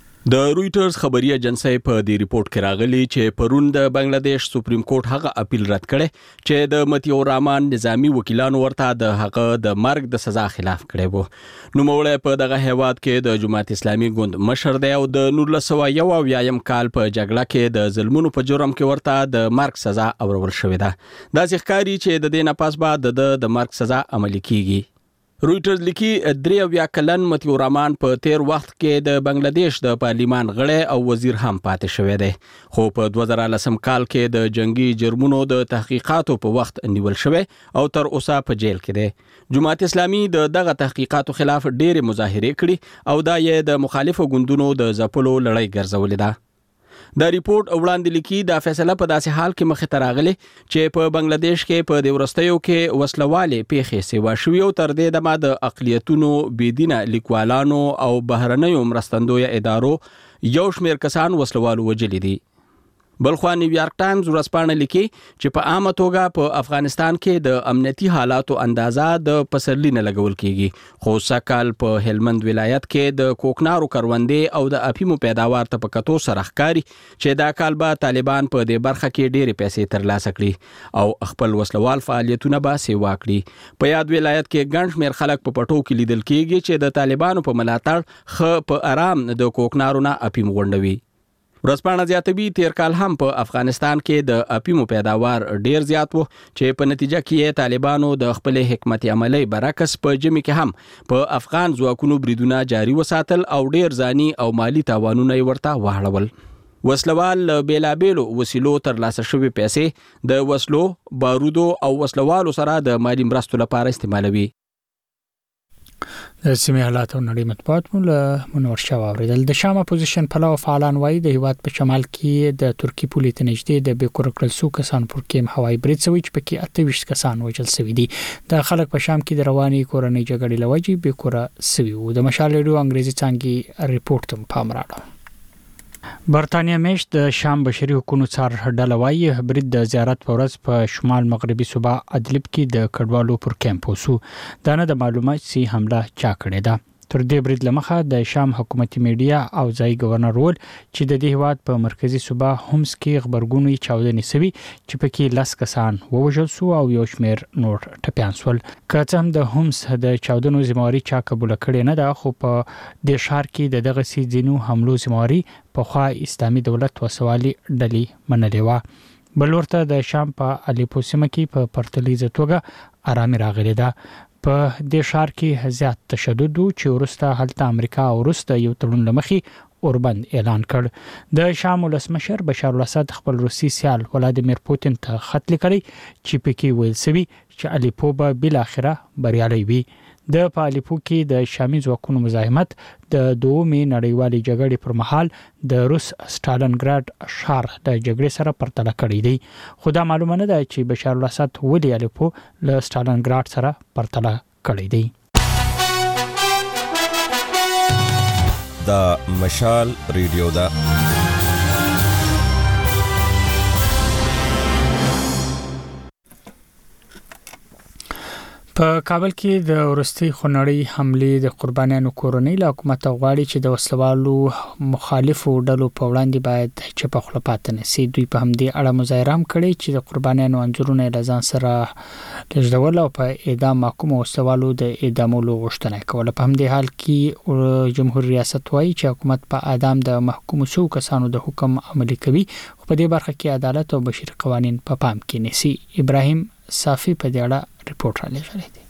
د رويټرز خبري اژانسۍ په دې ریپورت کې راغلي چې پرون د بنگلاديش سپریم کورټ هغه اپیل رد کړي چې د متیور رحمان نظامی وکیلانو ورته د هغه د مرګ د سزا خلاف کړي وو. نو موږ په دغه هیواد کې د جماعت اسلامي ګوند مشر دی او د نور لسوا یو ویایم کال په جګړه کې د ظلمونو په جرم کې ورته د مرګ سزا اورول شوې ده. دا ځکه چې د دې نه پاس بعد د د مرګ سزا عملي کیږي. رويټرز لیکي درې ویا کلن متیور رحمان په تیر وخت کې د بنگلاديش د پارلیمان غړی او وزیر هم پاتې شوی دی، خو په دوه زره لسم کال کې د جنگي جرمونو د تحقیقاتو په وخت نیول شوی او تر اوسه په جیل کې دی. جماعت اسلامي د دغه تحقیقاتو خلاف ډېر مظاهره کړي او دا یې د مخالفو ګوندونو د ځپلو لړۍ ګرځولې ده. دا ریپورت وړاندې لیکي دا فیصله په داسې حال کې مخې ته راغلي چې په بنگلاديش کې په د ورستیو کې وسلواله پیښې سیوا شوی او تر دې دمه د اقلیتونو بيدینه لیکوالانو او بهرنیو مرستندوی ادارو یو شمېر کسان وسلوالو وجلي دي. بلخو نیویارک ټایمز ورسپانه لیکي چې په عامه توګه په افغانستان کې د امنیتي حالاتو اندازه د پسرلی نه لګول کیږي، خو سکهال په هلمند ولایت کې د کوکنارو کروندې او د افیمو پیداوار ته په کتو سره ښکاري چې دا کال به طالبان په دې برخه کې ډېرې پیسې ترلاسه کړي او خپل وسلوال فعالیتونه به سیوا کړي. په یاد ولایت کې ګڼ شمېر خلک په پټو کې لیدل کیږي چې د طالبانو په ملاتړ خ په آرام د کوکنارو نه افیم غونډوي. ورسپانه زیاتوي تیر کال هم په افغانستان کې د اپیمو پیداوار ډیر زیات وو چې په نتیجه کې طالبانو د خپل حکمت عملی برعکس په جمی کې هم په افغان ځواکونو بریدونه جاری وساتل او ډیر ځاني او مالی تاوانونه ورته واړول. وسلوال بیلابیلو وسیلو تر لاسه شوی پیسې د وسلو، بارودو او وسلوالو سره د مالی مرستو لپاره استعمالوي. د سیمې حالات او نړۍ مطبوعات مو له منور شاه اوریدل. د شام اپوزیشن پلاو فعالان وایي د هیواد په شمال کې د ترکی پولې ته نږدې د بیکور کړل سو کسان پر کېم هوایي برید شوی چې پکې اته ویشت کسان وژل شوي دي. د خلک په شام کې د رواني کورنۍ جګړې لوجې بیکور شوي وو. د مشال ریډیو انګریزي څانګې ریپورت هم پام راړو. برتانیا میش د شام بشري حقوقو څار ډله وایي برید د زیارت په ورځ په شمال مغربي صوبه ادلب کې د کډوالو پر کیمپ وسو. دا نه د معلومات سي حمله چا کړې ده. تر دې برید لمخه د شام حکومتي میډیا او ځای گورنر ول چې د دې هواد په مرکزی صوبه هومس کې خبرګونې چاودنې سوي چې پکې لاس کسان ووژل سو او یو شمیر نور ټپيان سول. که څه هم د هومس د چاودنو ذمہواری چا قبول کړي نه ده، خو په د شهر کې د دغه سي دینو حملو ذمہواری په خوا اسلامي دولت وسوالي ډلې منلې و. بل ورته د شام په الیپو سیمه کې په پرتلیزه توګه آرامي راغلي ده. په دې شهر کې زیات تشدد چې ورسته هلته امریکا او روس د یو تړون لمخي اوربند اعلان کړ. د شام ولسمشر بشار الاسد خپل روسي سیال ولادیمیر پوتین ته خط لیکلی چې پکې ویل سوي چې الیپو به بل اخره بریالي وي. د پالیپو کې د شامي ځواکونو مزاحمت د دومې نړیوالې جګړې پر مهال د روس سټالنګراډ ښار د جګړې سره پرتله کړی دی. خو دا معلومه نه ده چې بشار الاسد ولې الیپو له سټالنګراډ سره پرتله کړی دی. دا مشال ریډیو دا په کابل کې د ورستي خنړی حمله د قربانیانو کورنۍ له حکومت غواړي چې د وسلوالو مخالفو ډلو په وړاندې باید چې په خپل پاتې نشي. دوی په همدې اړه مظاهره هم کړې چې د قربانیانو انځورونه له ځان سره لږدول او په اعدام محکوم وسلوالو د اعدامولو غوښتنه کوله. په همدې حال کې جمهور ریاست وایي چې حکومت په اعدام د محکوم شو کسانو د حکم عملي کوي، خو په دې برخه کې عدالت او بشري قوانين په پام کې نیسي. ابراهیم صافي په دې اړه ریپورت را لېږلی دی.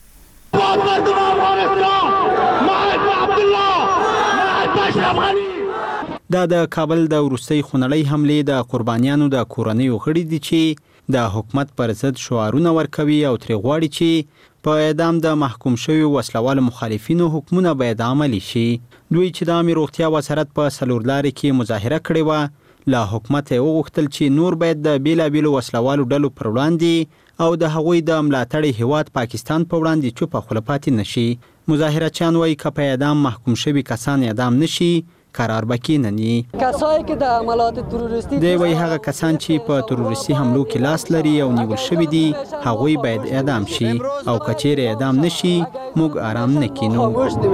دا د کابل د وروستۍ خونړۍ حملې د قربانیانو د کورنیو غړي دي چې د حکومت پر ضد شعارونه ورکوي او ترې غواړي چې په اعدام د محکوم شویو وسلوالو مخالفینو حکمونه باید عملي شي. دوی چې د عامه روغتیا وزارت په څلور لارې کې مظاهره کړې وه، له حکومت یې وغوښتل چې نور باید د بیلابیلو وسلوالو ډلو پر وړاندې او د هغوی د ملاتړي هیواد پاکستان په وړاندې چوپه خوله پاتې نشي. مظاهرچیان وایي که په اعدام محکوم شوي کسان اعدام نشي قرار به کېنني. کسایی که د عملیات تروریستی دی وایي هغه کسان چې په تروریستي حملو کې لاس لري او نیول شوي دي هغوی باید اعدام شي او که چیرې اعدام نشي موږ آرام نه کینو.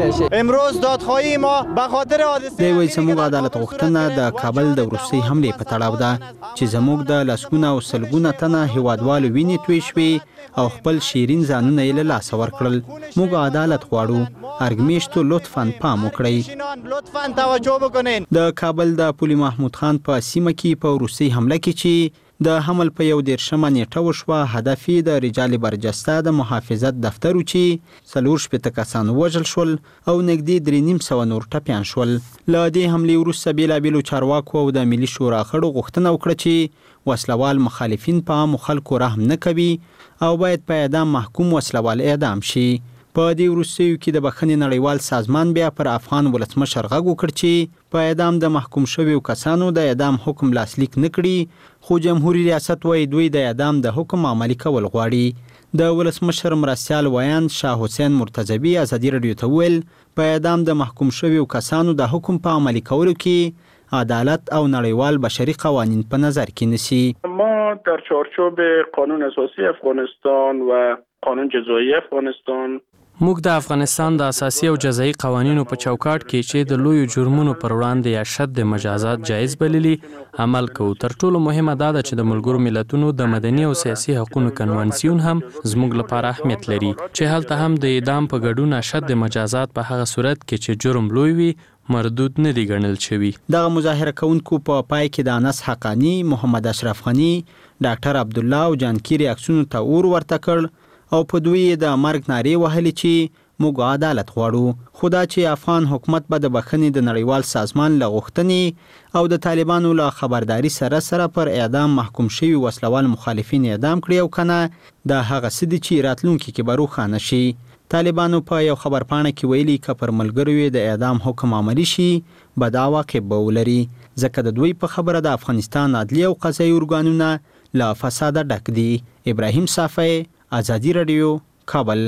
امروز دادخواهی ما به خاطر حادثه دی وایي زموږ عدالت غوښتنه د کابل د وروستۍ حملې په تړاو ده چې زموږ د لسګونه او سلګونه تنه هیوادوالو وینې توی شوې او خپل شیرین ځانونه یې له لاسه ورکړل. موږ عدالت غواړو. ارګمیشتو لطفاً پام وکړئ. لطفاً توجه بکنین. د کابل د پولي محمود خان په سیمه کې په وروستۍ حمله کې چې د حمل په یو دیرشمه نیټه وشوه، هدف یې د رجال برجسته د محافظت دفتر و چې څلور شپېته کسان ووژل شول او نږدې درې نیم سوه نور ټپیان شول. له دې حملې وروسته بېلابېلو چارواکو او د ملي شورا غړو غوښتنه وکړه چې وسلوال مخالفین په عامو خلکو رحم نه کوي او باید په اعدام محکوم وسلوال اعدام شي. په دې وروستیو کې د بخښنې نړیوال سازمان بیا پر افغان ولسمشر غږ وکړ چې په اعدام د محکوم شویو کسانو د اعدام حکم لاسلیک نه کړي، خو جمهوریت ریاست وایي دوی د اعدام د حکم عملي کول غواړي. د ولسمشر مرستیال ویاند شاه حسین مرتضوي ازادي راډیو ته وویل په اعدام د محکوم شویو کسانو د حکم په عملي کولو کې عدالت او نړیوال بشري قوانین په نظر کې نیسي. ما در چارچوب قانون اساسی افغانستان و قانون جزایی افغانستان موږ د افغانستان د اساسي او جزایي قوانینو په چوکاټ کې چې د لویو جرمونو پر وړاندې یا شد مجازات جایز بللي عمل کوو. تر ټولو مهمه دا ده چې د ملګرو ملتونو د مدني او سیاسي حقوقو کنوانسیون هم زموږ لپاره اهمیت لري چې هلته هم د اعدام په ګډون شد مجازات په هغه صورت کې چې جرم لوی وي مردود نه دي ګڼل شوي. دغه مظاهره کوونکو په پای کې د انس حقانی، محمد اشرف غنی، ډاکټر عبدالله او جانکيري عکسونو ته اور ورته کړ او په دوی د مرګ نارې وهلې چې موږ عدالت غواړو. خو دا چې افغان حکومت به د بخښنې د نړیوال سازمان له غوښتنې او د طالبانو له خبرداري سره سره پر اعدام محکوم شوي وسلوال مخالفین اعدام کړي او کنه دا هغه څه دي چې راتلونکي کې به روښانه شي. طالبانو په یو خبرپاڼه کې ویلي که پر ملګرو د اعدام حکم عملي شي به دا عواقب به ولري، ځکه د دوی په خبره د افغانستان عدلیه او قضایي ارګانونه له فساده ډک دي. ابراهیم صافی، ازادي راډیو، کابل.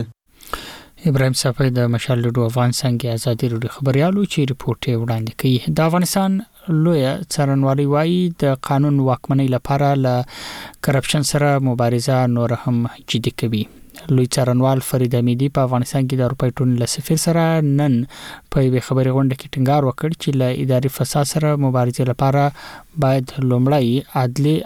ابراهیم صافی د مشال ډو افغان څنګه ازادي راډیو خبريالو چې ریپورت یې وړاندې کوي. د افغانستان لوی څارنوالي وایي د قانون واکمنۍ لپاره له کرپشن سره مبارزه نور هم جدي کوي. لوی څارنوال فرید حمیدي په افغانستان کې د اروپای ټولنې له سفیر سره نن په یوې خبري غونډه کې ټینګار وکړ چې له اداري فساد سره مبارزه لپاره باید لومړی عدلي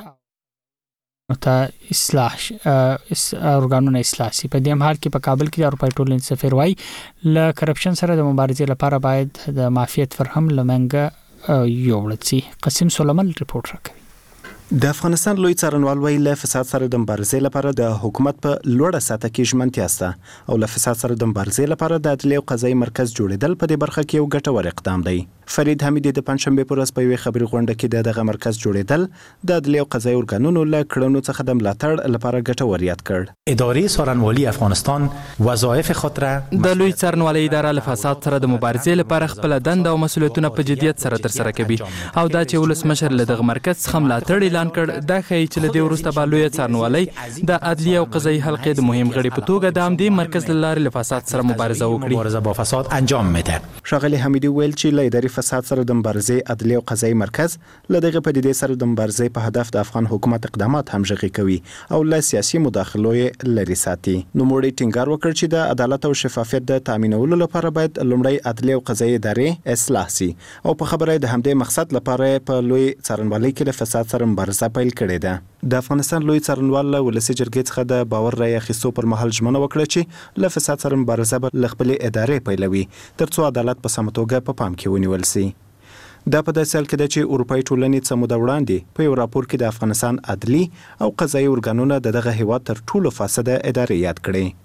ته اصلاح ارګانونه اصلاح شي. په دې حال کې په کابل کې د اروپای ټولنې سفیر وایي له کرپشن سره د مبارزې لپاره باید د معافیت فرهم لمنګه یوړل شي. قاسم سلیمان ریپورت راکوي. د افغانستان لوی څارنوال وایي له فساد سره د مبارزې لپاره د حکومت په لوړه سطح کې ژمنتیا شته او له فساد سره د مبارزې لپاره د عدلیه او قضایي مرکز جوړېدل په دې برخه کې یو ګټور اقدام دی. فرید حمیدي د پنځشنبه په ورځ په یوې خبري غونډه کې د دغه مرکز جوړېدل د عدلیه او قضایي ارګانونو له کړنو څخه د ملاتړ لپاره ګټور یاد کړ. ادارې څارنوالي افغانستان وظایف خود را د لوی څارنوالي اداره له فساد سره د مبارزې لپاره خپل دنده او مسولیتونه په جدیت سره تر سره کوي او دا چې ولسمشر له دغه مرکز څخه ملاتړ اعلان کړ دا ښیي چې له دې وروسته به لوی څارنوالي د عدلیه او قضایي حلقې د مهم غړي په توګه د همدې مرکز له لارې له فساد سره مبارزه وکړي. مبارزه با فساد انجام میده. ښاغلي حمیدي ویل چې له اداري فساد سره د مبارزې عدلیه او قضایي مرکز له دغه پدیدې سره د مبارزې په هدف د افغان حکومت اقدامات همغږي کوي او له سیاسي مداخلو لري ساتي. نو موږ ټینګار وکړ چې د عدالت او شفافیت د تامینولو لپاره باید لومړی عدلیه او قضایي ادارې اصلاح شي او په خبره د همدې مقصد لپاره په لوی څارنوالۍ کې د فساد سره مبارزه پیل کړې ده. د افغانستان لوی څارنوال له ولسي جرګې څخه د باور رایې اخیستو پر مهال ژمنه وکړه چې له فساد سره مبارزه به له خپلې ادارې پیلوي ترڅو عدالت په سمه توګه په پام کې ونیول شي. دا په داسې حال کې ده چې اروپایي ټولنې څه موده وړاندې په یو راپور کې د افغانستان عدلي او قضایي ارګانونه د دغه هیواد تر ټولو فاسده ادارې یاد کړې.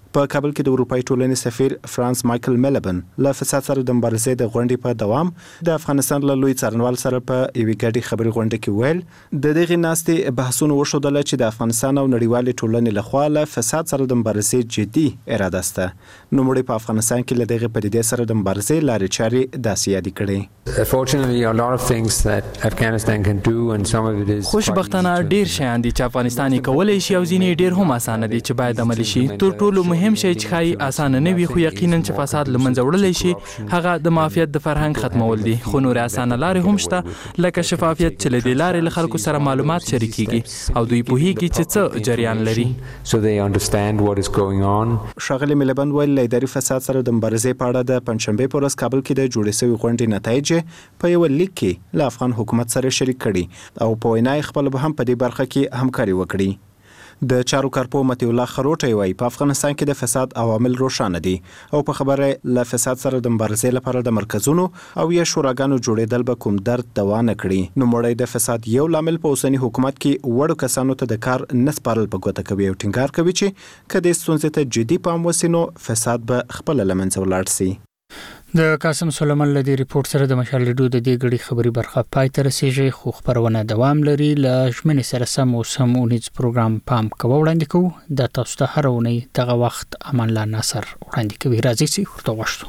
په کابل کې د اروپאי ټولنې سفیر فرانس مایکل میلبن له فساد سره د مبارزې د غونډې په دوام د افغانستان له لوی څارنوال سره په یوې ګډې خبري غونډه کې ویل د دغه ناستې بحثونه وښودل چې د افغانستان او نړیوال ټولنې لخوا له فساد سره د مبارزې جدي اراده شته. نو موږ په افغانستان کې له دغه پدیدې سره د مبارزې لارې چارې داسې یادې کړې. Fortunately a lot of things that Afghanistan can do and some of it is خوشبختانه ډیر شیان دي چې افغانستان یې کولای شي او ځینې ډیر هم اسانه دي چې باید عملي شي. تر ټولو مهم شی چې خای اسانه نه وي خو یقینا چې فساد لمنځه وړلی شي هغه د مافیات د فرهنګ ختمول دي. خو نور اسانه لارې هم شته لکه شفافیت چې له دې لارې له خلکو سره معلومات شریکېږي او دوی پوهیږي چې څه جریان لري. So they understand what is going on. ښاغلي ملبند ویل له اداري فساد سره د مبارزې په اړه د پنځشنبې په ورځ کابل کې د جوړې شوې غونډې نتایج په یو لیک کې له افغان حکومت سره شریک کړي او په وینا خپل به هم په دې برخه کې همکاري وکړي. د چارو کارپو متي الله خروټي وایي په افغانستان کې د فساد عوامل روښانه دي او په خبره له فساد سره د مبارزې لپاره د مرکزونو او یا شوراګانو جوړېدل به کوم درد دوا نه کړي. نو مړی د فساد یو لامل په اوسنی حکومت کې وړو کسانو ته د کار نسپارل په ګوته کوي او ټینګار کوي چې کله ستونزې ته جدي پام وسینو فساد به خپل لمنځه ولاړ شي. د قاسم سلیمان له دې ریپورت سره د مشال ریډیو د دې غړي خبري برخه پای ته رسیږي خو خبرونه دوام لري. ل ژمنې سره سم او سم اونیز پروګرام پام کوو وړاندې کوو د تاسو ته هر اونۍ دغه وخت امان الله ناصر وړاندې کوي. راځي چې ورته وښتو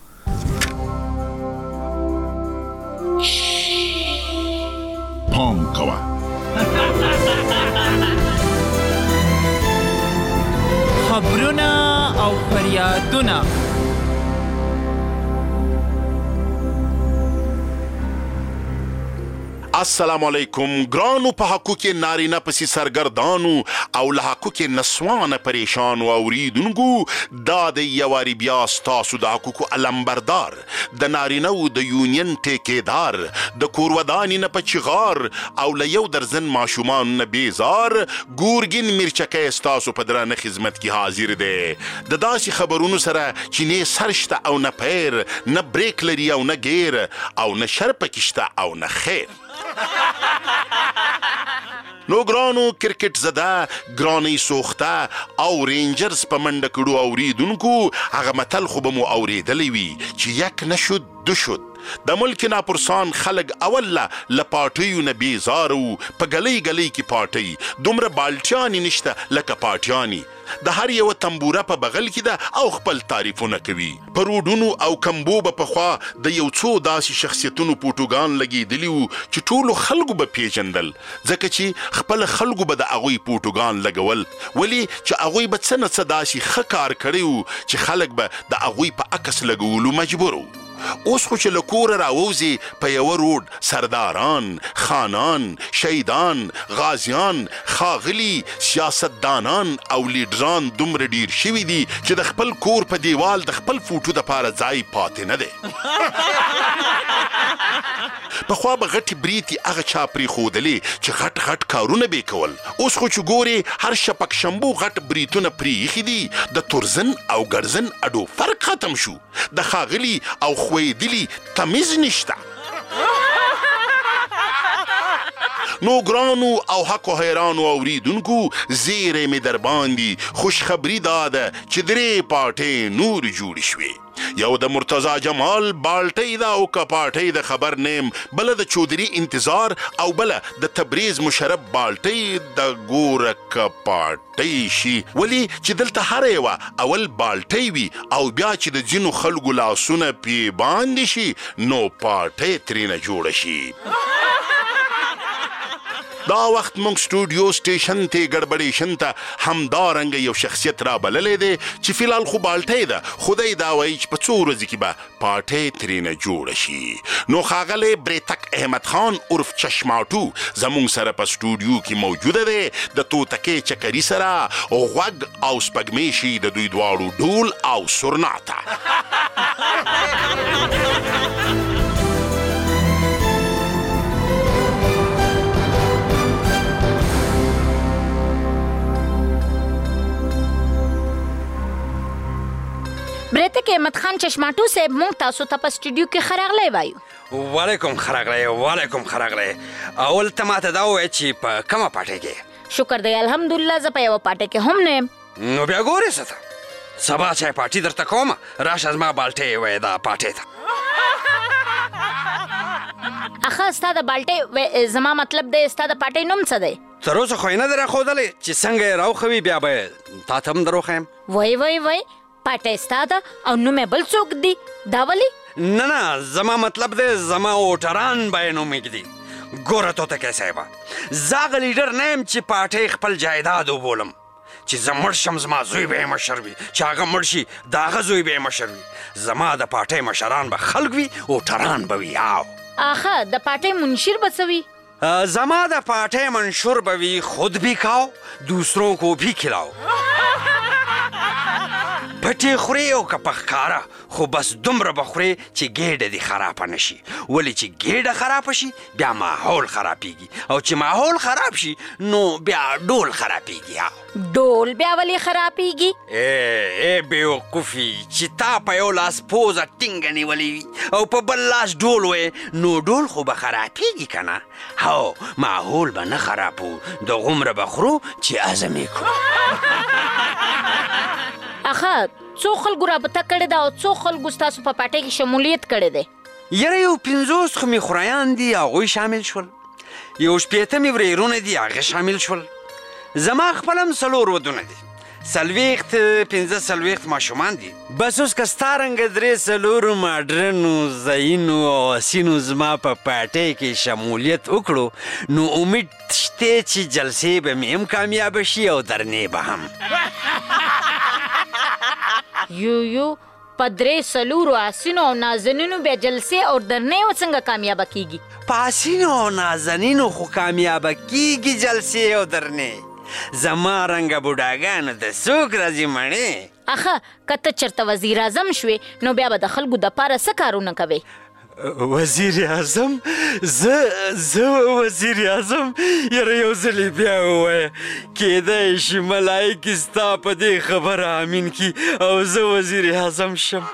پام کوه خبرونه او فریادونه السلام علیکم. ګرانو په حقوق نارینه پسې سرګردانو او له حقوق نسوانه پریشانو اوریدونکو دا د یواري بیا ستاسو د حقوقو علمبردار د نارینه او د یونین ټیکیدار د کورودانی نه پچغار او له یو درزن ماشومان نه بیزار ګورګین مرچکه ستاسو په درانه خدمت کې حاضر دی د داسې خبرونو سره چې نه سرشته او نه پیر نه بریک لري او نه گیر او نه شرپ کشته او نه خیر. نو ګرانو کرکټ زده ګرانی سوخته او رینجرز په منډه کړو اوریدونکو هغه متل خو به مو اوریدلی وي چې یک نشد دو شد د ملک ناپرسان خلق اول لپاټیو نه بیزارو په گلی گلی کې پاټي دومره بالټیانی نشته لکه پاټیانی د هر یو تنبوره په بغل کې ده او خپل تعریفونه کوي په روډونو او کمبو په خوا د یو څو داسې شخصیتونو پورتوګان لګیدلیو چې ټولو خلکو به پیژندل ځکه چې خپل خلکو به د هغوی پورتوګان لګول ولی چې هغوی به څه نه څه داسې ښه کار کړی چې خلک به د هغوی په عکس لګولو مجبور وو. اوس خو چې له کوره راووځي په یوه روډ سرداران خانان شهیدان غازیان ښاغلي سیاستدانان او لیډران دومره ډیر شوي دي چې د خپل کور په دیوال د خپل فوټو دپاره ځای پاتې نه دی. پخوا به غټې بریتې هغه چا پرېښودلې چې غټ غټ کارونه به یې کول. اوس خو چې ګورې هر شپک شنبو غټ بریتونه پرېښي دي د تورزن او ګرزن اډو فرق ختم شو د ښاغلي او خویدلی تمیز نشته. نو ګرانو او حق و حیرانو اوریدونکو زیرې مې در باندې خوشخبري دا ده چې درې پاټې نور جوړې شوې. یو د مرتضی جمال بالټۍ ده او کپاټۍ د خبر نیم بله د چودري انتظار او بله د تبریز مشرف بالټۍ د ګوره کپاټۍ شي ولی چې دلته هر یوه اول بالټۍ وي او بیا چې د ځینو خلکو لاسونه پې باندې شي نو پاټۍ ترېنه جوړه شي. دا وخت مونږ سټوډیو سټیشن ته ګډبډیشن ته همدارنګه یو شخصیت را بللی دی چې فی الحال خو بالټۍ ده خدای دا وایي چې په څو ورځې کې به پاټۍ ترېنه جوړه شي. نو ښاغلی بریتک احمد خان عرف چشماټو زمونږ سره په سټوډیو کې موجوده دی د توتکې چکري سره غوږ او سپږمې شي د دوی دواړو ډول او سرناته. بریتک احمد خان چشماټو صاحب مونږ تاسو ته په سټوډیو کې خراغلی وایو. وعلیکم خراغلی وعلیکم خراغلی. اول ته ماته دا ووایه چې په کومه پاټۍ کې؟ شکر دی الحمدلله زه په یوه پاټۍ کې هم نه یم. نو بیا ګورې څه ته سبا چای پارټي درته کوم راشه زما بالټې وې دا پارټي ته اخه ستا د بالټې زما مطلب دی ستا د پارټۍ نوم څه دی تر اوسه خو یې نه دی راښودلی چې څنګه یې راوښوي بیا به تا ته هم دروښیم وای وای وای پارټۍ ستا ده او نوم یې بل څوک دی دا ولې نه نه زما مطلب دی زما اوټران به یې نوم ایږدي ګوره توتکۍ صاحبه زه هغه لیډر نه یم چې پارټۍ خپل جایداد وبولم چې زه مړ شم زما زوی به یې مشر وي چې هغه مړ شي د هغه زوی به یې مشر وي زما د پارټۍ مشران به خلک وي اوټران به وي او آخه د پارټۍ منشر به څه وي زما د پارټۍ منشور به وي خود بھی کھاؤ دوسروں کو بھی کھلاؤ پټې خورې او که په ښکاره خو بس دومره به خورې چې ګېډه دې خرابه نه شي ولې چې ګېډه خرابه شي بیا ماحول خرابېږي او چې ماحول خراب شي نو بیا ډول خرابېږي ډول بیا ولې خرابېږي ای ای بېوقوفي چې تا په یو لاس پوزه ټینګه نیولې وي او په بل لاس ډول وې نو ډول خو به خرابېږي که نه هو ماحول به نه خرابو دغومره به خورو چې عزم یې کړو اخه څو خلکو رابطه کړې ده او څو خلکو ستاسو په پارټۍ کې شمولیت کړی دی یاره یو پنځوس خو مې خورایان دي هغوی شامل شول یو شپېته مې ورېرونه دي هغه شامل شول زما خپل هم څلور ودونه دي څلوېښت پنځه څلوېښت ماشومان دي بس اوس که ستا رنګه درې څلورو ماډرنو ځایونو او اسینو زما په پارټۍ کې شمولیت وکړو نو امید شته چې جلسې به مې هم کامیابه شي او درنې به هم یو یو په درې څلورو اسینو او نازنینو بیا جلسې او درنې څنګه کامیابه کیږي په اسینو او نازنینو خو کامیابه کیږي جلسې او درنې زما رنګه بوډاګانو د څوک راځي مڼې اخه که ته چېرته وزیر اعظم شوې نو بیا به د خلکو دپاره څه کارونه کوې وزیر اعظم زه زه وزیر اعظم یاره یو ځلې بیا ووایه کیدای شي ملایکې ستا په دې خبره امین کي او زه وزیر اعظم شم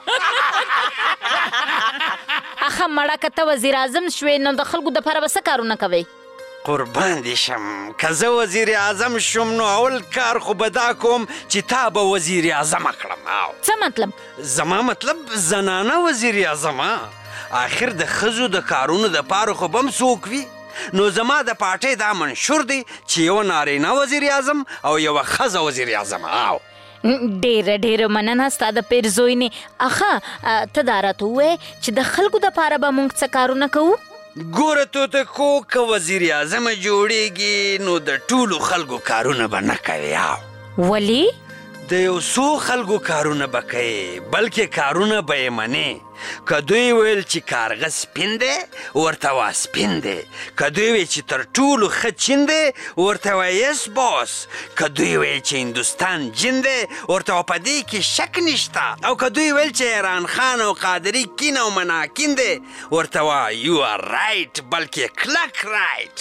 اخه مړه که ته وزیر اعظم شوې نو د خلکو دپاره به څه کارونه کوې قربان دې شم که زه وزیر اعظم شم نو اول کار خو به دا کوم چې تا به وزیر اعظمه کړم څه مطلب زما مطلب زنانه وزیر اعظمه آخر د ښځو د کارونو دپاره خو به هم څوک وي نو زما د پارټۍ دا منشور دی چې یوه نارینه وزیر اعظم او یوه ښځه وزیر اعظم او ډېره ډېره مننه ستا د پیر زوی نه اخه ته دا راته ووایې چې د خلکو دپاره به موږ څه کارونه کوو ګوره توتکو که وزیر اعظمه جوړیږي نو د ټولو خلکو کارونه به نه کوي ولې د یو څو خلکو کارونه به کوي بلکې کارونه به یې منې که دوی ویل چې کارغه سپین دی ورته وا سپین دی که دوی ویل چې تر ټولو ښه چین دی ورته وا یس باس که دوی ویل چې هندوستان جین دی ورته وا په دې کې شک نشته او که دوی ویل چې ایران خان او قادري کین او مناکین دی ورته وا یو آر رایټ بلکې کلک رایټ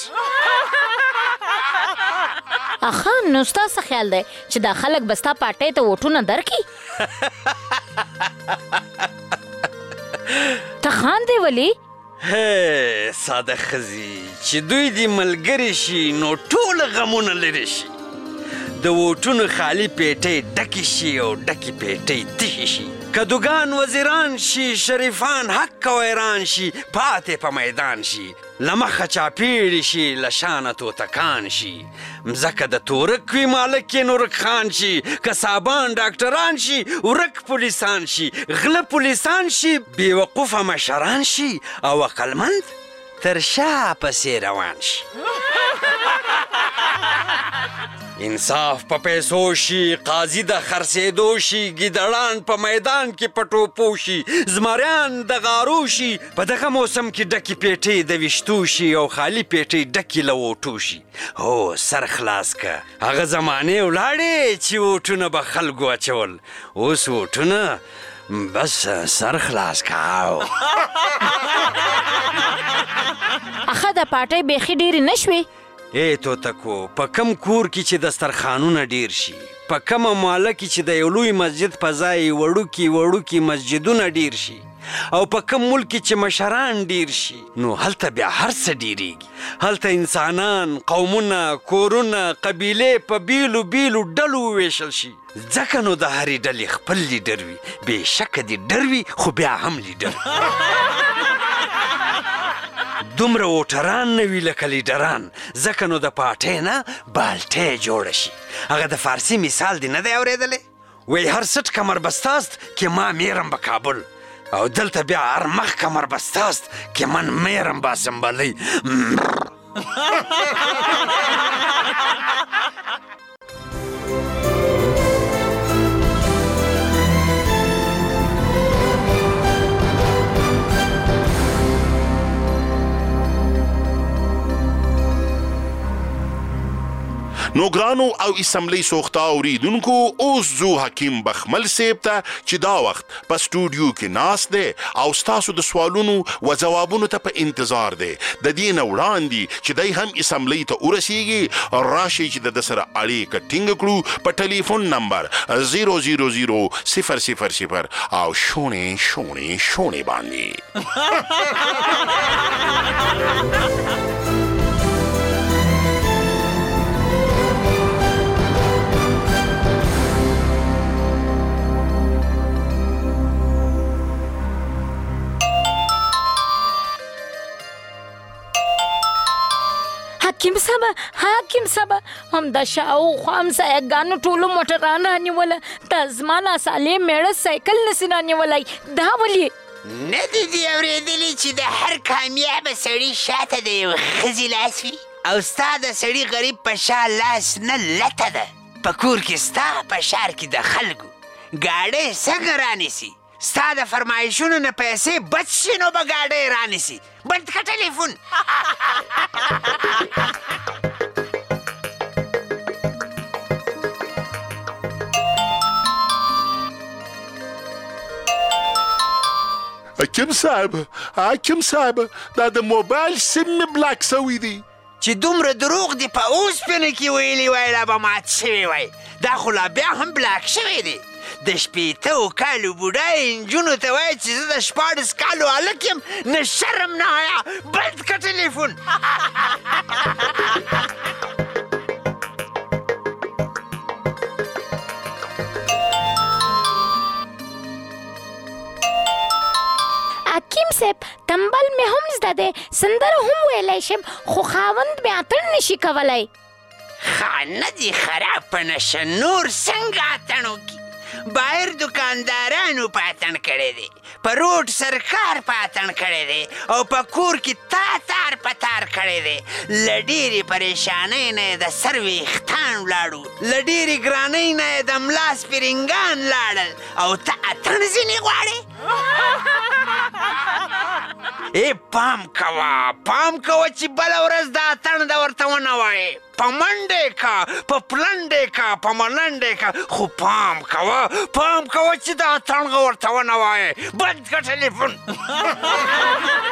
اخه نو ستا څه خیال دی چې دا خلک به ستا پارټۍ ته ووټونه درکړي ته خاندې ولې هی ساده ښځې چې دوی دې ملګري شي نو ټول غمونه لرې شي د ووټونو خالي پیټۍ ډکې شي او ډکې پیټۍ تشې شي کدوګان وزیران شي شریفان حق او ایران شي پاتې په میدان شي له مخه چاپېړې شي له شانه توتکان شي مځکه د تورک وي مالک یې نورک خان شي کسابان ډاکټران شي ورک پولیسان شي غله پولیسان شي بېوقوفه مشران شي او عقلمند تر شا پسې روان شي انصاف په پیسو شي قاضي د خرڅېدو شي ګیدړان په میدان کې په ټوپو شي زمریان د غارو شي په دغه موسم کې ډکې پیټۍ د ویشتو شي او خالي پیټۍ ډکې له ووټو شي هو سر خلاص که هغه زمانې ولاړې چې ووټونه به خلکو اچول اوس ووټونه بس سر خلاص که اخه د پارټۍ بیخي ډېرې نه شوې ای توتکو په کم کور کې چې دسترخوانونه ډیر شي په کومه محله کې چې د یو لوی مسجد په ځای وړوکي وړوکي مسجدونه ډیر شي او په کوم ملک کې چې مشران ډیر شي نو هلته بیا هر څه ډیریږي. هلته انسانان، قومونه، کورونه، قبیلې په بیلو بیلو ډلو وویشل شي. ځکه نو د هرې ډلې خپل لیډر وي. بېشکه دې ډر وي خو بیا هم لیډر. دومره ووټران نه وي لکه لیډران، ځکه نو د پارټۍ نه بالټۍ جوړه شي. هغه د فارسي مثال دې نه دی اورېدلی؟ وی هر سټ کمر بستاست که ما میرم به کابل، او دلته بیا هر مخ کمر بستاست که من میرم با سنبالی. نو ګرانو او اسمبلی سوخته اوریدونکو، اوس ځو حکیم بخمل صاحب ته چې دا وخت په سټوډیو کې ناست دی او ستاسو د سوالونو و ځوابونو ته په انتظار دی. د دې نه وړاندې چې دی هم اسمبلی ته ورسیږي، راشئ چې د ده سره اړیکه ټینګه کړو په ټلیفون نمبر زیرو زیرو زیرو صفر صفر صفر او شونې شونې شونې باندې. حکیم صاحب، حکیم صاحب، همدا شاوخوا همسایهګانو ټولو موټران رانیوله، دا زما ناسالم میړه سایکل نسي رانیولی. دا ولې؟ نه دي دې اورېدلي چې د هر کامیابه سړي شاته د یو ښځې لاس وي، او ستا د سړي غریب په شا لاس نه لته ده. په کور کې ستا، په ښار کې د خلکو ګاډۍ څنګه رانیسي؟ ستا د فرمایشونو نه پیسې بچ شي نو به ګاډۍ رانیسي. بند که ټلیفون. حکیم صاحب، حکیم صاحب، دا د موبایل سیم مې بلاک سوی دی. چې دومره دروغ دي په اوسپنه کې ویلي وای لا به مات شوی وای. دا خو لا بیا هم بلاک شوی دی. د شپېتو کالو بوډای نجونو ته وایي چې زه د شپاړس کالو هلک یم. نه شرم نه حیا. بند که ټلیفون. حکیم صاحب، تنبل مې هم زده دی، سندره هم ویلی شم، خو خاوند مې اتڼ نشي کولی. ښه نه دي خراب په نشه، نور څنګه اتڼ وکړي؟ باهر دکاندارانو په اتڼ کړی دی، په روډ سرکار په اتڼ کړی دی، او په کور کې تا تار په تار کړی دی. له ډېرې پریشانۍ نه یې د سر ویښتان ولاړو، له ډېرې ګرانۍ نه یې د ملا سپرنګان لاړل، او ته اتڼ ځینې غواړې؟ ای پام کوه، پام کوه چې بله ورځ دا اتڼ د ورته ونه وایې. په منډې کا، په پلنډې کا، په ملنډې کا، خو پام کوه، پام کوه چې دا اتڼ ورته ونه وایې. بند که ټلیفون.